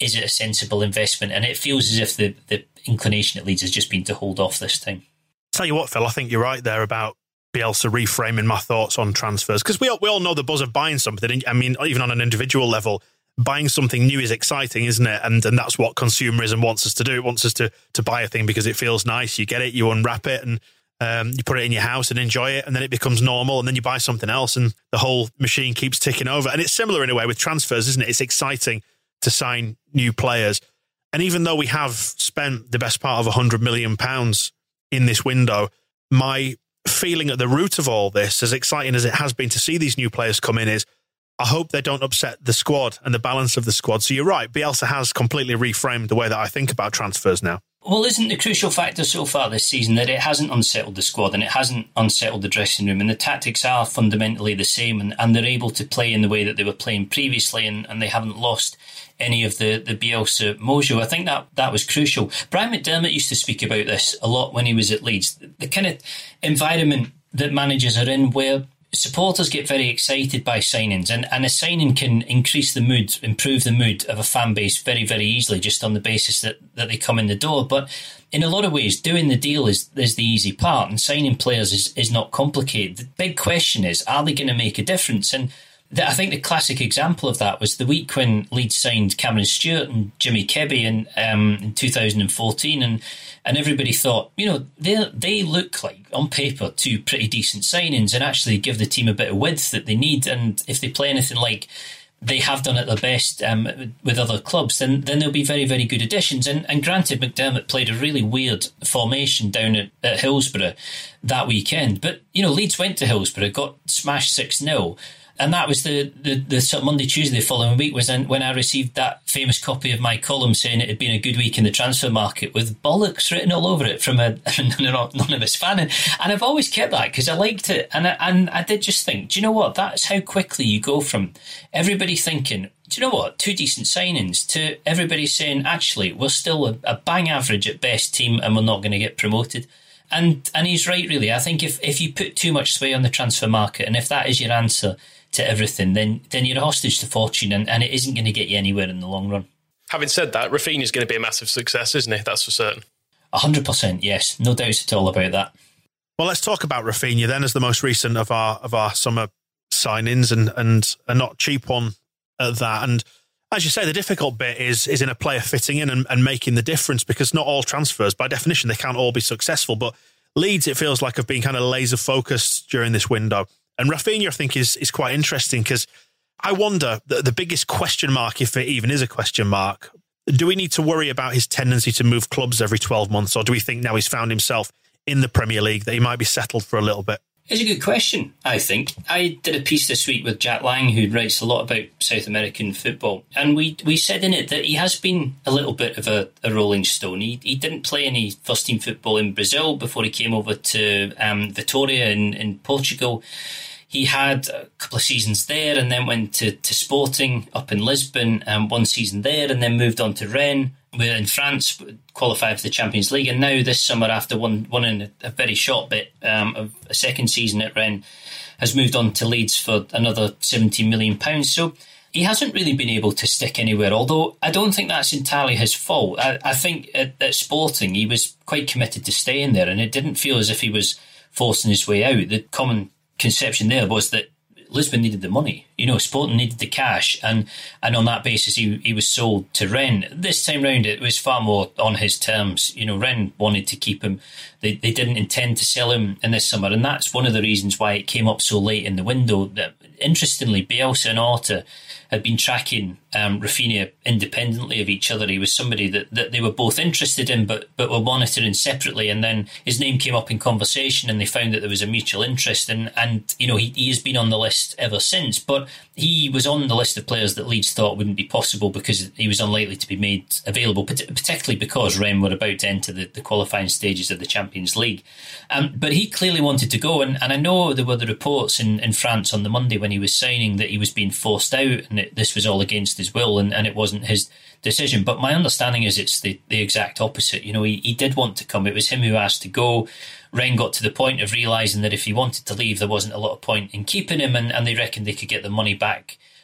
is it a sensible investment? And it feels as if the, the inclination at Leeds has just been to hold off this time. Tell you what, Phil, I think you're right there about Bielsa reframing my thoughts on transfers, because we all, we all know the buzz of buying something. I mean, even on an individual level, buying something new is exciting, isn't it? And and that's what consumerism wants us to do. It wants us to to buy a thing because it feels nice. You get it, you unwrap it, and um, you put it in your house and enjoy it, and then it becomes normal, and then you buy something else, and the whole machine keeps ticking over. And it's similar in a way with transfers, isn't it? It's exciting to sign new players. And even though we have spent the best part of one hundred million pounds in this window, my feeling at the root of all this, as exciting as it has been to see these new players come in, is I hope they don't upset the squad and the balance of the squad. So you're right, Bielsa has completely reframed the way that I think about transfers now. Well, isn't the crucial factor so far this season that it hasn't unsettled the squad and it hasn't unsettled the dressing room, and the tactics are fundamentally the same, and, and they're able to play in the way that they were playing previously, and, and they haven't lost any of the, the Bielsa mojo. I think that that was crucial. Brian McDermott used to speak about this a lot when he was at Leeds. The, the kind of environment that managers are in where supporters get very excited by signings, and, and a signing can increase the mood, improve the mood of a fan base very, very easily just on the basis that, that they come in the door. But in a lot of ways, doing the deal is, is the easy part, and signing players is, is not complicated. The big question is, are they going to make a difference? And the, I think the classic example of that was the week when Leeds signed Cameron Stewart and Jimmy Kebby in, um, in two thousand fourteen, and And everybody thought, you know, they they look like, on paper, two pretty decent signings and actually give the team a bit of width that they need. And if they play anything like they have done at their best um, with other clubs, then then they'll be very, very good additions. And, and granted, McDermott played a really weird formation down at, at Hillsborough that weekend. But, you know, Leeds went to Hillsborough, got smashed six nil. And that was the, the, the sort of Monday, Tuesday the following week was when I received that famous copy of my column saying it had been a good week in the transfer market with bollocks written all over it from a anonymous fan. And, and I've always kept that because I liked it. And I, and I did just think, do you know what? That's how quickly you go from everybody thinking, do you know what? Two decent signings to everybody saying, actually, we're still a, a bang average at best team and we're not going to get promoted. And and he's right, really. I think if, if you put too much sway on the transfer market, and if that is your answer to everything, then then you're a hostage to fortune, and, and it isn't going to get you anywhere in the long run. Having said that, Rafinha's going to be a massive success, isn't he? That's for certain. one hundred percent, yes. No doubts at all about that. Well, let's talk about Rafinha then as the most recent of our of our summer signings, and, and a not cheap one at that. And as you say, the difficult bit is is in a player fitting in and, and making the difference, because not all transfers, by definition, they can't all be successful. But Leeds, it feels like, have been kind of laser focused during this window. And Rafinha, I think, is is quite interesting, because I wonder, the, the biggest question mark, if it even is a question mark, do we need to worry about his tendency to move clubs every twelve months, or do we think now he's found himself in the Premier League that he might be settled for a little bit? It's a good question, I think. I did a piece this week with Jack Lang, who writes a lot about South American football, and we we said in it that he has been a little bit of a, a rolling stone. He he didn't play any first-team football in Brazil before he came over to um, Vitória in, in Portugal. He had a couple of seasons there and then went to, to Sporting up in Lisbon, um, one season there, and then moved on to Rennes in France, qualified for the Champions League. And now this summer, after one, one in a, a very short bit um, of a second season at Rennes, has moved on to Leeds for another seventy million pounds. So he hasn't really been able to stick anywhere, although I don't think that's entirely his fault. I, I think at, at Sporting, he was quite committed to staying there, and it didn't feel as if he was forcing his way out. The common conception there was that Lisbon needed the money, you know, Sporting needed the cash, and, and on that basis he he was sold to Rennes. This time round it was far more on his terms. You know, Rennes wanted to keep him. They they didn't intend to sell him in this summer, and that's one of the reasons why it came up so late in the window. That, interestingly, Bielsa and Horta had been tracking um, Rafinha independently of each other. He was somebody that, that they were both interested in, but but were monitoring separately. And then his name came up in conversation, and they found that there was a mutual interest. And, and you know, he, he has been on the list ever since. But he was on the list of players that Leeds thought wouldn't be possible because he was unlikely to be made available, particularly because Rennes were about to enter the, the qualifying stages of the Champions League. Um, but he clearly wanted to go. And, and I know there were the reports in, in France on the Monday when he was signing that he was being forced out, and it, this was all against his will, and, and it wasn't his decision. But my understanding is it's the, the exact opposite. You know, he, he did want to come. It was him who asked to go. Rennes got to the point of realising that if he wanted to leave, there wasn't a lot of point in keeping him, and, and they reckoned they could get the money back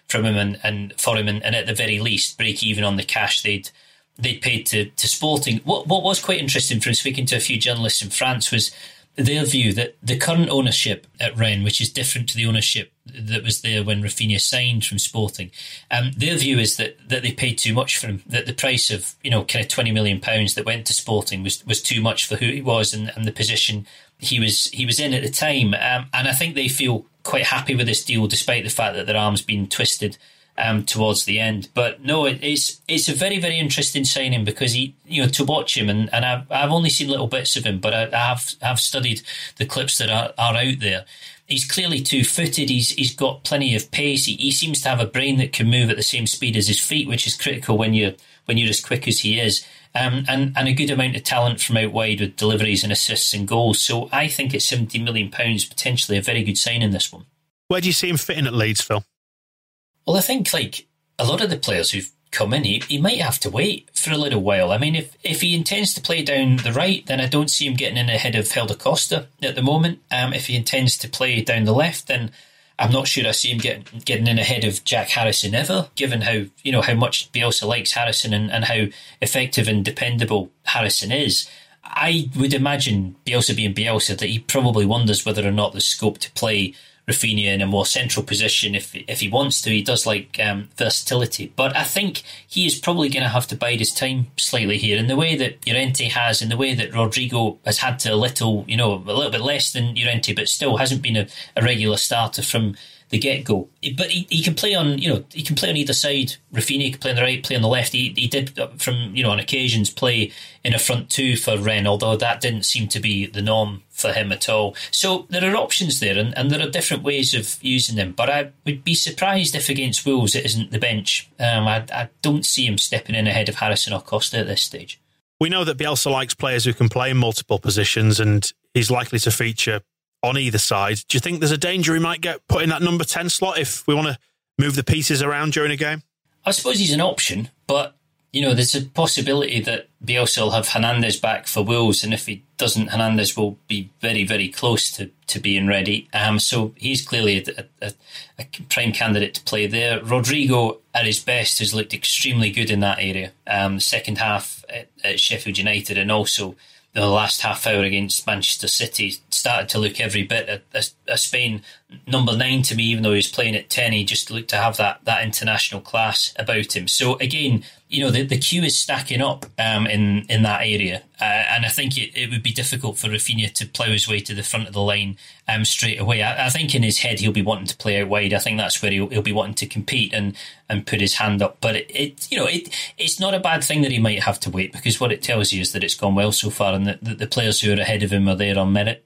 from him and, and for him, and, and at the very least break even on the cash they'd they'd paid to, to Sporting. What what was quite interesting from speaking to a few journalists in France was their view that the current ownership at Rennes, which is different to the ownership that was there when Rafinha signed from Sporting, um, their view is that, that they paid too much for him, that the price of, you know, kind of twenty million pounds that went to Sporting was, was too much for who he was and, and the position he was he was in at the time. Um, and I think they feel quite happy with this deal, despite the fact that their arm's been twisted Um, towards the end. But no, it, it's it's a very, very interesting signing because he, you know, to watch him, and, and I've, I've only seen little bits of him, but I, I have I've studied the clips that are, are out there. He's clearly two-footed. He's he's got plenty of pace. He, he seems to have a brain that can move at the same speed as his feet, which is critical when you're when you're as quick as he is. Um, and and a good amount of talent from out wide with deliveries and assists and goals. So I think at seventy million pounds, potentially a very good signing, this one. Where do you see him fitting at Leeds, Phil? Well, I think like a lot of the players who've come in, he, he might have to wait for a little while. I mean, if, if he intends to play down the right, then I don't see him getting in ahead of Helder Costa at the moment. Um, if he intends to play down the left, then I'm not sure I see him getting getting in ahead of Jack Harrison ever, given how, you know, how much Bielsa likes Harrison and, and how effective and dependable Harrison is. I would imagine, Bielsa being Bielsa, that he probably wonders whether or not there's scope to play Rafinha in a more central position if if he wants to. He does like um, versatility. But I think he is probably going to have to bide his time slightly here, in the way that Llorente has, in the way that Rodrigo has had to a little, you know, a little bit less than Llorente, but still hasn't been a, a regular starter from the get-go. But he, he can play on, you know, he can play on either side. Rafinha can play on the right, play on the left. He he did, from, you know, on occasions play in a front two for Rennes, although that didn't seem to be the norm for him at all. So there are options there, and, and there are different ways of using them. But I would be surprised if against Wolves it isn't the bench. Um, I, I don't see him stepping in ahead of Harrison or Costa at this stage. We know that Bielsa likes players who can play in multiple positions, and he's likely to feature on either side. Do you think there's a danger he might get put in that number ten slot if we want to move the pieces around during a game? I suppose he's an option, but, you know, there's a possibility that Bielsa will have Hernandez back for Wolves, and if he doesn't, Hernandez will be very, very close to, to being ready. Um, so he's clearly a, a, a prime candidate to play there. Rodrigo, at his best, has looked extremely good in that area. Um, the second half at, at Sheffield United, and also the last half hour against Manchester City, started to look every bit a, a, a Spain number nine to me, even though he was playing at ten. He just looked to have that that international class about him. So again, you know, the, the queue is stacking up um, in, in that area. Uh, and I think it, it would be difficult for Rafinha to plough his way to the front of the line um, straight away. I, I think in his head he'll be wanting to play out wide. I think that's where he'll, he'll be wanting to compete and, and put his hand up. But it, it you know, it it's not a bad thing that he might have to wait, because what it tells you is that it's gone well so far, and that, that the players who are ahead of him are there on merit.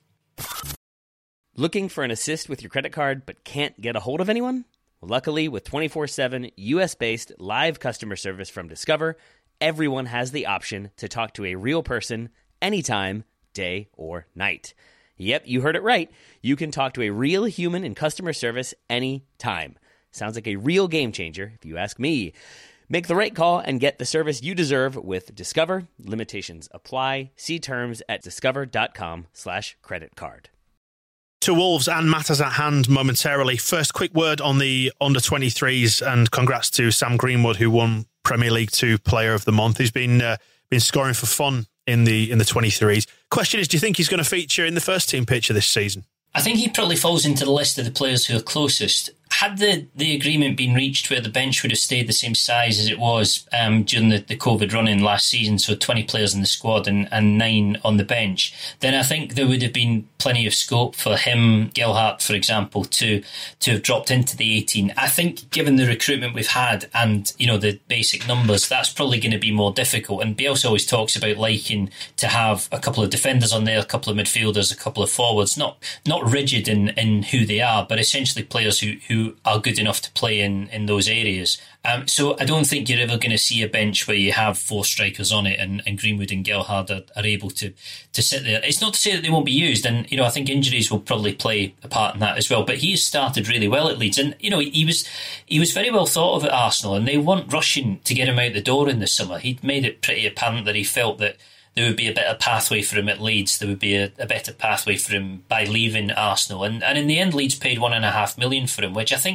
Looking for an assist with your credit card but can't get a hold of anyone? Luckily, with twenty-four seven U S-based live customer service from Discover, everyone has the option to talk to a real person anytime, day or night. Yep, you heard it right. You can talk to a real human in customer service anytime. Sounds like a real game changer, if you ask me. Make the right call and get the service you deserve with Discover. Limitations apply. See terms at discover.com slash credit card. To Wolves and matters at hand momentarily. First, quick word on the under twenty-threes, and congrats to Sam Greenwood, who won Premier League Two Player of the Month. He's been uh, been scoring for fun in the in the twenty-threes. Question is, do you think he's going to feature in the first team picture this season? I think he probably falls into the list of the players who are closest. Had the, the agreement been reached where the bench would have stayed the same size as it was um, during the, the COVID run-in last season, so twenty players in the squad and, and nine on the bench, then I think there would have been plenty of scope for him, Gelhardt, for example, to to have dropped into the eighteen. I think given the recruitment we've had and, you know, the basic numbers, that's probably going to be more difficult. And Bielsa always talks about liking to have a couple of defenders on there, a couple of midfielders, a couple of forwards, not not rigid in, in who they are, but essentially players who, who are good enough to play in, in those areas. Um, so I don't think you're ever going to see a bench where you have four strikers on it and, and Greenwood and Gelhardt are, are able to, to sit there. It's not to say that they won't be used, and, you know, I think injuries will probably play a part in that as well. But he has started really well at Leeds, and, you know, he, he was he was very well thought of at Arsenal, and they weren't rushing to get him out the door in the summer. He'd made it pretty apparent that he felt that there would be a better pathway for him at Leeds. There would be a, a better pathway for him by leaving Arsenal. And, and in the end, Leeds paid one and a half million for him, which I think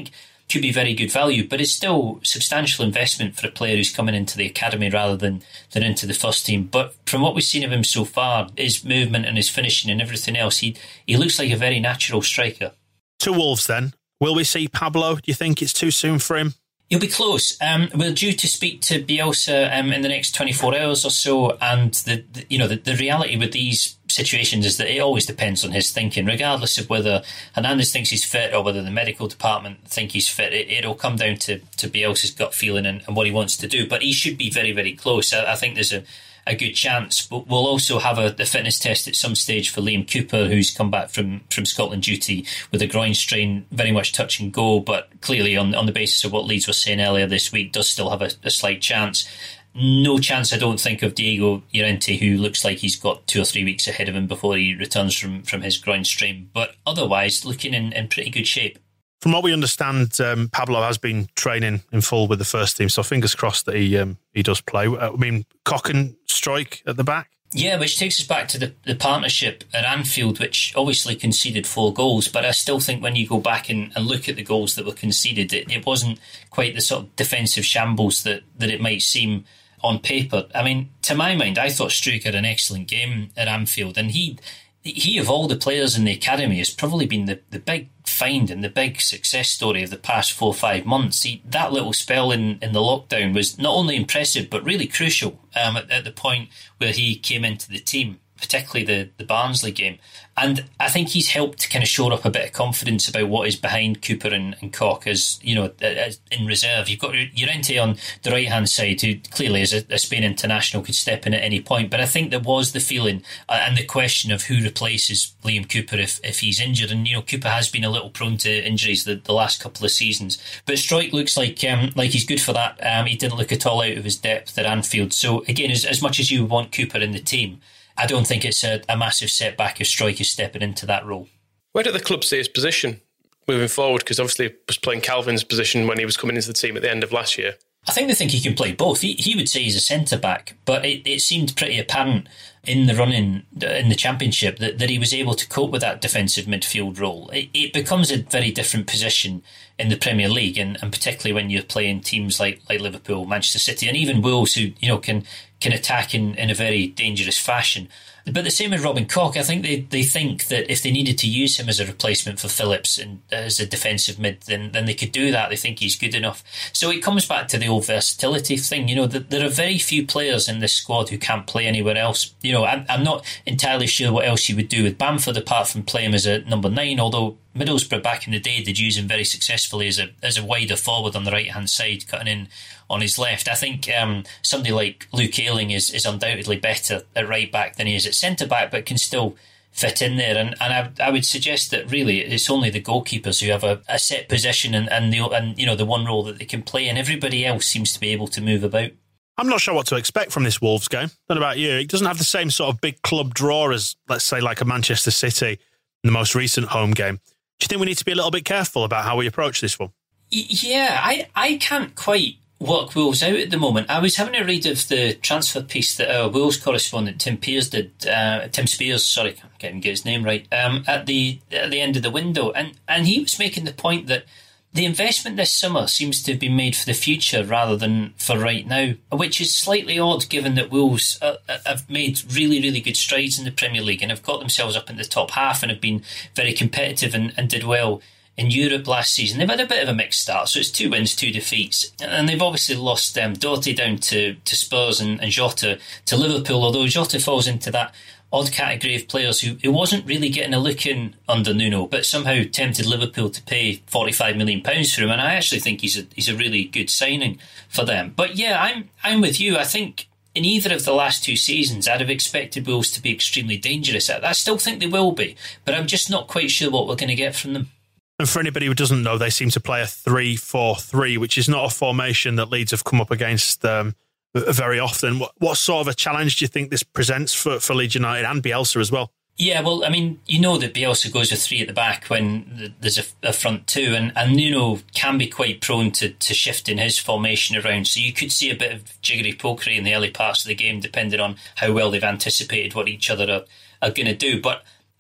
could be very good value, but it's still substantial investment for a player who's coming into the academy rather than, than into the first team. But from what we've seen of him so far, his movement and his finishing and everything else, he he looks like a very natural striker. To Wolves then. Will we see Pablo? Do you think it's too soon for him? He'll be close. Um, we're due to speak to Bielsa um, in the next twenty-four hours or so, and the, the you know the, the reality with these situations is that it always depends on his thinking, regardless of whether Hernandez thinks he's fit or whether the medical department think he's fit. It, it'll come down to, to Bielsa's gut feeling and, and what he wants to do, but he should be very, very close. I, I think there's a, a good chance, but we'll also have a, a fitness test at some stage for Liam Cooper, who's come back from, from Scotland duty with a groin strain, very much touch and go, but clearly on, on the basis of what Leeds was saying earlier this week, does still have a, a slight chance. No chance, I don't think, of Diego Llorente, who looks like he's got two or three weeks ahead of him before he returns from, from his groin strain. But otherwise, looking in, in pretty good shape. From what we understand, um, Pablo has been training in full with the first team, so fingers crossed that he um, he does play. I mean, Koch and Struijk at the back? Yeah, which takes us back to the, the partnership at Anfield, which obviously conceded four goals. But I still think when you go back and, and look at the goals that were conceded, it, it wasn't quite the sort of defensive shambles that, that it might seem on paper. I mean, to my mind, I thought Struijk had an excellent game at Anfield, and he, he of all the players in the academy, has probably been the, the big find and the big success story of the past four or five months. He, that little spell in, in the lockdown was not only impressive, but really crucial um, at, at the point where he came into the team, particularly the, the Barnsley game. And I think he's helped to kind of shore up a bit of confidence about what is behind Cooper and, and Koch as, you know, as in reserve. You've got Llorente on the right-hand side, who clearly as a, a Spain international could step in at any point. But I think there was the feeling uh, and the question of who replaces Liam Cooper if, if he's injured. And, you know, Cooper has been a little prone to injuries the, the last couple of seasons. But Struijk looks like um, like he's good for that. Um, he didn't look at all out of his depth at Anfield. So, again, as, as much as you want Cooper in the team, I don't think it's a, a massive setback if Struijk is stepping into that role. Where do the club see his position moving forward? Because obviously he was playing Calvin's position when he was coming into the team at the end of last year. I think they think he can play both. He, he would say he's a centre-back, but it, it seemed pretty apparent in the running in the Championship that, that he was able to cope with that defensive midfield role. It, it becomes a very different position in the Premier League, and, and particularly when you're playing teams like, like Liverpool, Manchester City, and even Wolves, who you know can can attack in, in a very dangerous fashion. But the same with Robin Koch. I think they, they think that if they needed to use him as a replacement for Phillips and as a defensive mid, then, then they could do that. They think he's good enough. So it comes back to the old versatility thing. You know, that there are very few players in this squad who can't play anywhere else. You know, I'm, I'm not entirely sure what else you would do with Bamford apart from play him as a number nine, although Middlesbrough back in the day did use him very successfully as a as a wider forward on the right hand side, cutting in on his left. I think um, somebody like Luke Ayling is, is undoubtedly better at right back than he is at centre back, but can still fit in there. And and I, I would suggest that really it's only the goalkeepers who have a, a set position and and the and you know the one role that they can play, and everybody else seems to be able to move about. I'm not sure what to expect from this Wolves game. Not about you. It doesn't have the same sort of big club draw as, let's say, like a Manchester City in the most recent home game. Do you think we need to be a little bit careful about how we approach this one? Yeah, I, I can't quite work Wolves out at the moment. I was having a read of the transfer piece that our Wolves correspondent Tim Pears did, uh, Tim Spears, sorry, I can't even get his name right, um, at the at the end of the window. And, and he was making the point that the investment this summer seems to have been made for the future rather than for right now, which is slightly odd given that Wolves uh, have made really, really good strides in the Premier League and have got themselves up in the top half and have been very competitive and, and did well in Europe last season. They've had a bit of a mixed start, so it's two wins, two defeats. And they've obviously lost um, Doherty down to, to Spurs and, and Jota to Liverpool, although Jota falls into that odd category of players who, who wasn't really getting a look in under Nuno, but somehow tempted Liverpool to pay forty-five million pounds for him. And I actually think he's a he's a really good signing for them. But yeah, I'm I'm with you. I think in either of the last two seasons, I'd have expected Wolves to be extremely dangerous. I, I still think they will be, but I'm just not quite sure what we're going to get from them. And for anybody who doesn't know, they seem to play a three four three, which is not a formation that Leeds have come up against um, very often. What, what sort of a challenge do you think this presents for, for Leeds United and Bielsa as well? Yeah, well, I mean, you know that Bielsa goes with three at the back when there's a, a front two, and, and Nuno can be quite prone to, to shifting his formation around. So you could see a bit of jiggery-pokery in the early parts of the game, depending on how well they've anticipated what each other are, are going to do. But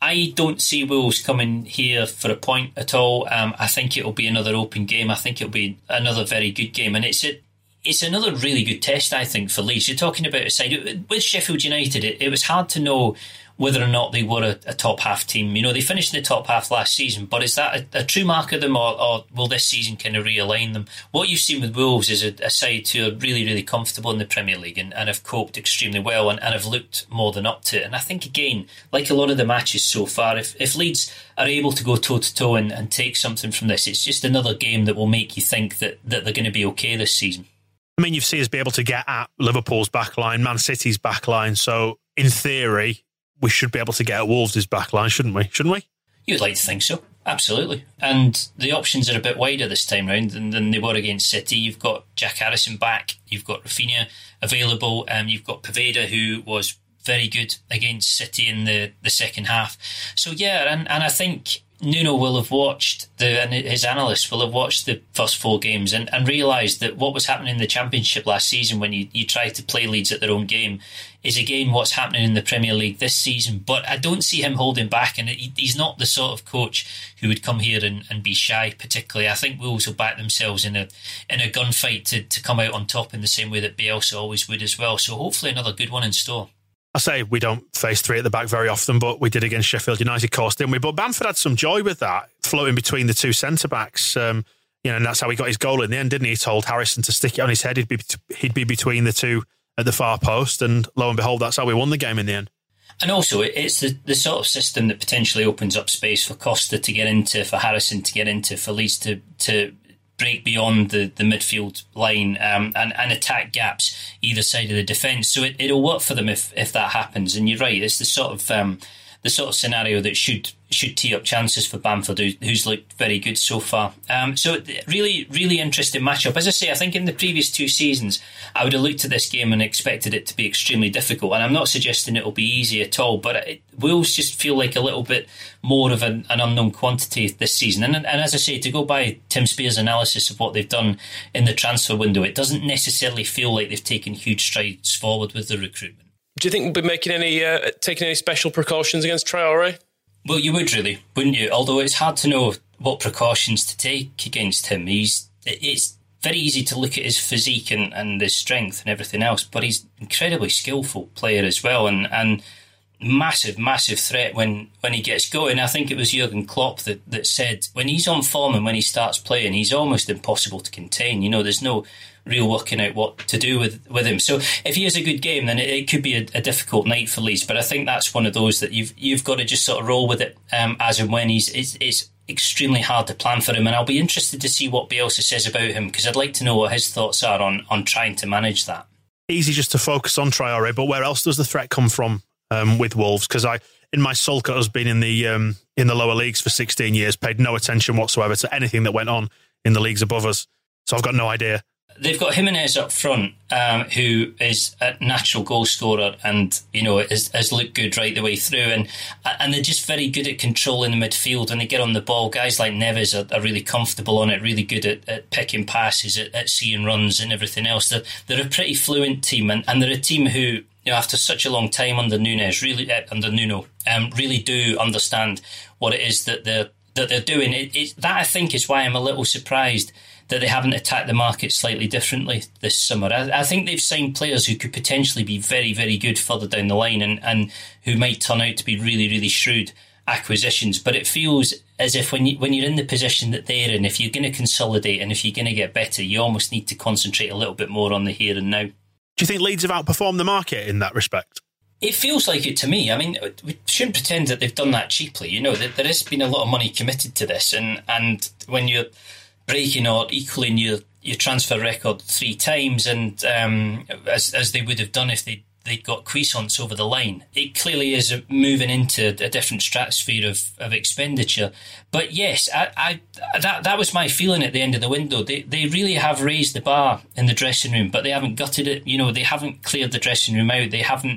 I don't see Wolves coming here for a point at all. Um, I think it'll be another open game. I think it'll be another very good game. And it's a, it's another really good test, I think, for Leeds. You're talking about a side... With Sheffield United, it, it was hard to know whether or not they were a, a top half team. You know, they finished in the top half last season, but is that a, a true mark of them, or, or will this season kind of realign them? What you've seen with Wolves is a, a side who are really, really comfortable in the Premier League and, and have coped extremely well and, and have looked more than up to it. And I think, again, like a lot of the matches so far, if, if Leeds are able to go toe-to-toe and, and take something from this, it's just another game that will make you think that, that they're going to be okay this season. I mean, you've seen us be able to get at Liverpool's backline, Man City's backline, so in theory, we should be able to get at Wolves' backline, shouldn't we? Shouldn't we? You'd like to think so, absolutely. And the options are a bit wider this time round than, than they were against City. You've got Jack Harrison back, you've got Rafinha available, and um, you've got Poveda, who was very good against City in the, the second half. So yeah, and, and I think Nuno will have watched, the and his analysts will have watched the first four games and, and realised that what was happening in the Championship last season when you, you tried to play Leeds at their own game is again what's happening in the Premier League this season. But I don't see him holding back, and he, he's not the sort of coach who would come here and, and be shy particularly. I think Wolves will back themselves in a in a gunfight to, to come out on top in the same way that Bielsa always would as well. So hopefully another good one in store. I say we don't face three at the back very often, but we did against Sheffield United, of course, didn't we? But Bamford had some joy with that, floating between the two centre-backs. Um, you know, and that's how he got his goal in the end, didn't he? He told Harrison to stick it on his head. He'd be he'd be between the two at the far post, and lo and behold, that's how we won the game in the end. And also, it's the, the sort of system that potentially opens up space for Costa to get into, for Harrison to get into, for Leeds to... to break beyond the, the midfield line um, and, and attack gaps either side of the defence. So it, it'll work for them if, if that happens. And you're right, it's the sort of um, the sort of scenario that should should tee up chances for Bamford, who, who's looked very good so far. Um, so really, really interesting matchup. As I say, I think in the previous two seasons, I would have looked at this game and expected it to be extremely difficult. And I'm not suggesting it'll be easy at all, but it, Wolves just feel like a little bit more of an, an unknown quantity this season. And, and as I say, to go by Tim Spears' analysis of what they've done in the transfer window, it doesn't necessarily feel like they've taken huge strides forward with the recruitment. Do you think we'll be making any, uh, taking any special precautions against Traoré? Well, you would really, wouldn't you? Although it's hard to know what precautions to take against him. He's it's very easy to look at his physique and, and his strength and everything else, but he's an incredibly skillful player as well, and, and massive, massive threat when, when he gets going. I think it was Jurgen Klopp that, that said when he's on form and when he starts playing, he's almost impossible to contain. You know, there's no real working out what to do with, with him. So if he has a good game, then it, it could be a, a difficult night for Leeds. But I think that's one of those that you've you've got to just sort of roll with it um, as and when. He's it's, it's extremely hard to plan for him, and I'll be interested to see what Bielsa says about him, because I'd like to know what his thoughts are on on trying to manage that. Easy just to focus on Traoré, but where else does the threat come from um, with Wolves? Because I, in my sulk at us being in the um, in the lower leagues for sixteen years, paid no attention whatsoever to anything that went on in the leagues above us. So I've got no idea. They've got Jimenez up front, um, who is a natural goal scorer and, you know, has, has looked good right the way through. And and they're just very good at controlling the midfield when they get on the ball. Guys like Neves are, are really comfortable on it, really good at, at picking passes, at, at seeing runs and everything else. They're, they're a pretty fluent team, and, and they're a team who, you know, after such a long time under Nunes, really uh, under Nuno, um, really do understand what it is that they're that they're doing. It, it, that I think is why I'm a little surprised that they haven't attacked the market slightly differently this summer. I, I think they've signed players who could potentially be very, very good further down the line and, and who might turn out to be really, really shrewd acquisitions. But it feels as if when, you, when you're in the position that they're in, if you're going to consolidate and if you're going to get better, you almost need to concentrate a little bit more on the here and now. Do you think Leeds have outperformed the market in that respect? It feels like it to me. I mean, we shouldn't pretend that they've done that cheaply. You know, there has been a lot of money committed to this, and, and when you're breaking or equaling your, your transfer record three times, and um, as as they would have done if they they got Cuisance over the line, it clearly is moving into a different stratosphere of, of expenditure. But yes, I, I that that was my feeling at the end of the window. They they really have raised the bar in the dressing room, but they haven't gutted it. You know, they haven't cleared the dressing room out. They haven't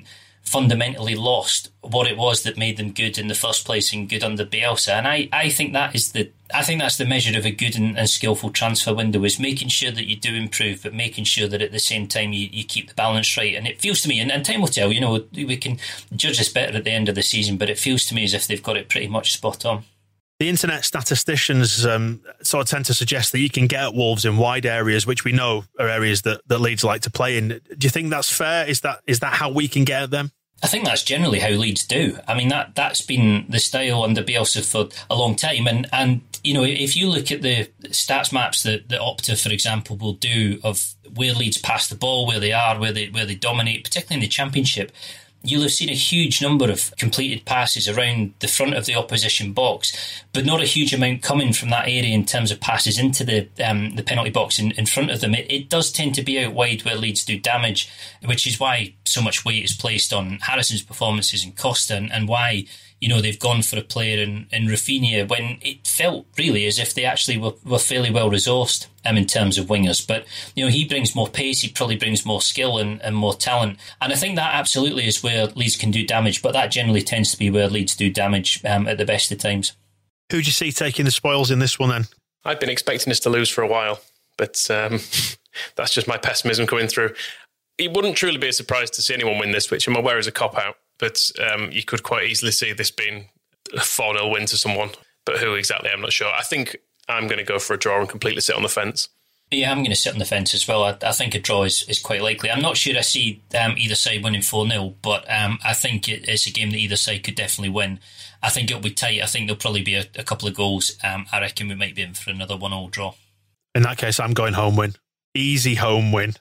fundamentally lost what it was that made them good in the first place and good under Bielsa. And I, I think that is the I think that's the measure of a good and, and skillful transfer window, is making sure that you do improve, but making sure that at the same time you, you keep the balance right. And it feels to me, and, and time will tell, you know, we can judge this better at the end of the season, but it feels to me as if they've got it pretty much spot on. The internet statisticians um, sort of tend to suggest that you can get at Wolves in wide areas, which we know are areas that, that Leeds like to play in. Do you think that's fair? Is that is that how we can get at them? I think that's generally how Leeds do. I mean, that, that's been the style under Bielsa for a long time. And, and you know, if you look at the stats maps that, that Opta, for example, will do of where Leeds pass the ball, where they are, where they where they dominate, particularly in the Championship, you'll have seen a huge number of completed passes around the front of the opposition box, but not a huge amount coming from that area in terms of passes into the um, the penalty box in, in front of them. It, it does tend to be out wide where Leeds do damage, which is why so much weight is placed on Harrison's performances and Costa, and, and why, you know, they've gone for a player in, in Rafinha when it felt really as if they actually were, were fairly well resourced um, in terms of wingers. But, you know, he brings more pace, he probably brings more skill and, and more talent. And I think that absolutely is where Leeds can do damage, but that generally tends to be where Leeds do damage um, at the best of times. Who do you see taking the spoils in this one then? I've been expecting us to lose for a while, but um, that's just my pessimism coming through. It wouldn't truly be a surprise to see anyone win this, which I'm aware is a cop-out. But um, you could quite easily see this being a four nil win to someone. But who exactly, I'm not sure. I think I'm going to go for a draw and completely sit on the fence. Yeah, I'm going to sit on the fence as well. I, I think a draw is, is quite likely. I'm not sure I see um, either side winning four nil, but um, I think it, it's a game that either side could definitely win. I think it'll be tight. I think there'll probably be a, a couple of goals. Um, I reckon we might be in for another one all draw. In that case, I'm going home win. Easy home win.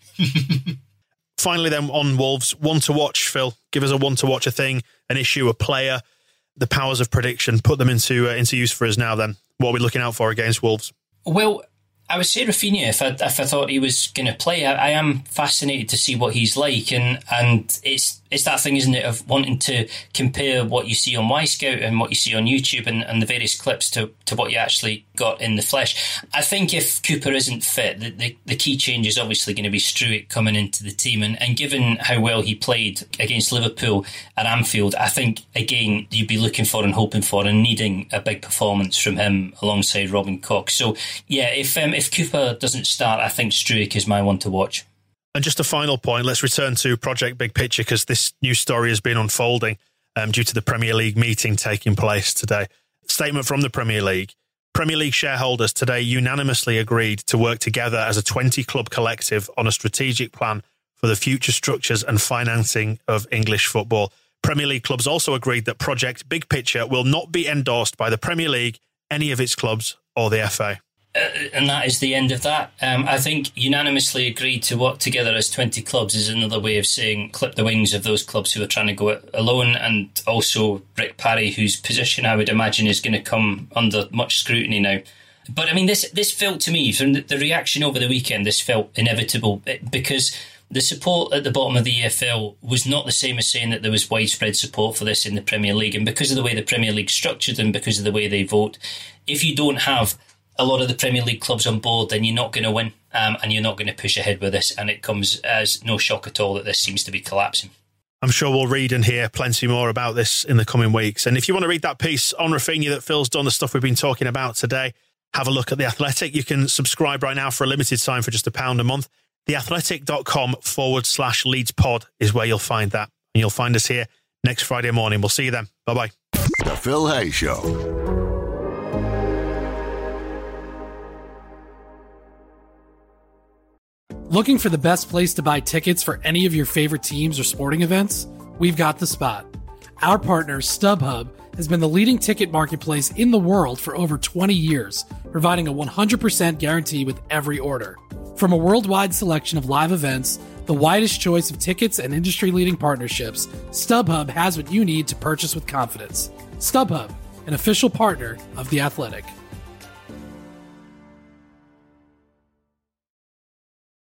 Finally, then, on Wolves, one to watch, Phil. Give us a one to watch, a thing, an issue, a player, the powers of prediction. Put them into uh, into use for us now, then. What are we looking out for against Wolves? Well, I would say Rafinha, if I, if I thought he was going to play. I, I am fascinated to see what he's like. And, and it's it's that thing, isn't it, of wanting to compare what you see on Wyscout and what you see on YouTube and, and the various clips to, to what you actually got in the flesh. I think if Cooper isn't fit, the, the, the key change is obviously going to be Struijk coming into the team. And, and given how well he played against Liverpool at Anfield, I think, again, you'd be looking for and hoping for and needing a big performance from him alongside Robin Koch. So, yeah, if um, if Cooper doesn't start, I think Struijk is my one to watch. And just a final point, let's return to Project Big Picture, because this new story has been unfolding um, due to the Premier League meeting taking place today. Statement from the Premier League. Premier League shareholders today unanimously agreed to work together as a twenty-club collective on a strategic plan for the future structures and financing of English football. Premier League clubs also agreed that Project Big Picture will not be endorsed by the Premier League, any of its clubs, or the F A. Uh, and that is the end of that. Um, I think unanimously agreed to work together as twenty clubs is another way of saying clip the wings of those clubs who are trying to go it alone, and also Rick Parry, whose position I would imagine is going to come under much scrutiny now. But I mean, this this felt to me, from the, the reaction over the weekend, this felt inevitable, because the support at the bottom of the E F L was not the same as saying that there was widespread support for this in the Premier League. And because of the way the Premier League structured and because of the way they vote, if you don't have a lot of the Premier League clubs on board, then you're not going to win, um, and you're not going to push ahead with this. And it comes as no shock at all that this seems to be collapsing. I'm sure we'll read and hear plenty more about this in the coming weeks. And if you want to read that piece on Rafinha that Phil's done, the stuff we've been talking about today, have a look at The Athletic. You can subscribe right now for a limited time for just a pound a month. Theathletic.com forward slash Leeds pod is where you'll find that. And you'll find us here next Friday morning. We'll see you then. Bye-bye. The Phil Hay Show. Looking for the best place to buy tickets for any of your favorite teams or sporting events? We've got the spot. Our partner, StubHub, has been the leading ticket marketplace in the world for over twenty years, providing a one hundred percent guarantee with every order. From a worldwide selection of live events, the widest choice of tickets and industry-leading partnerships, StubHub has what you need to purchase with confidence. StubHub, an official partner of The Athletic.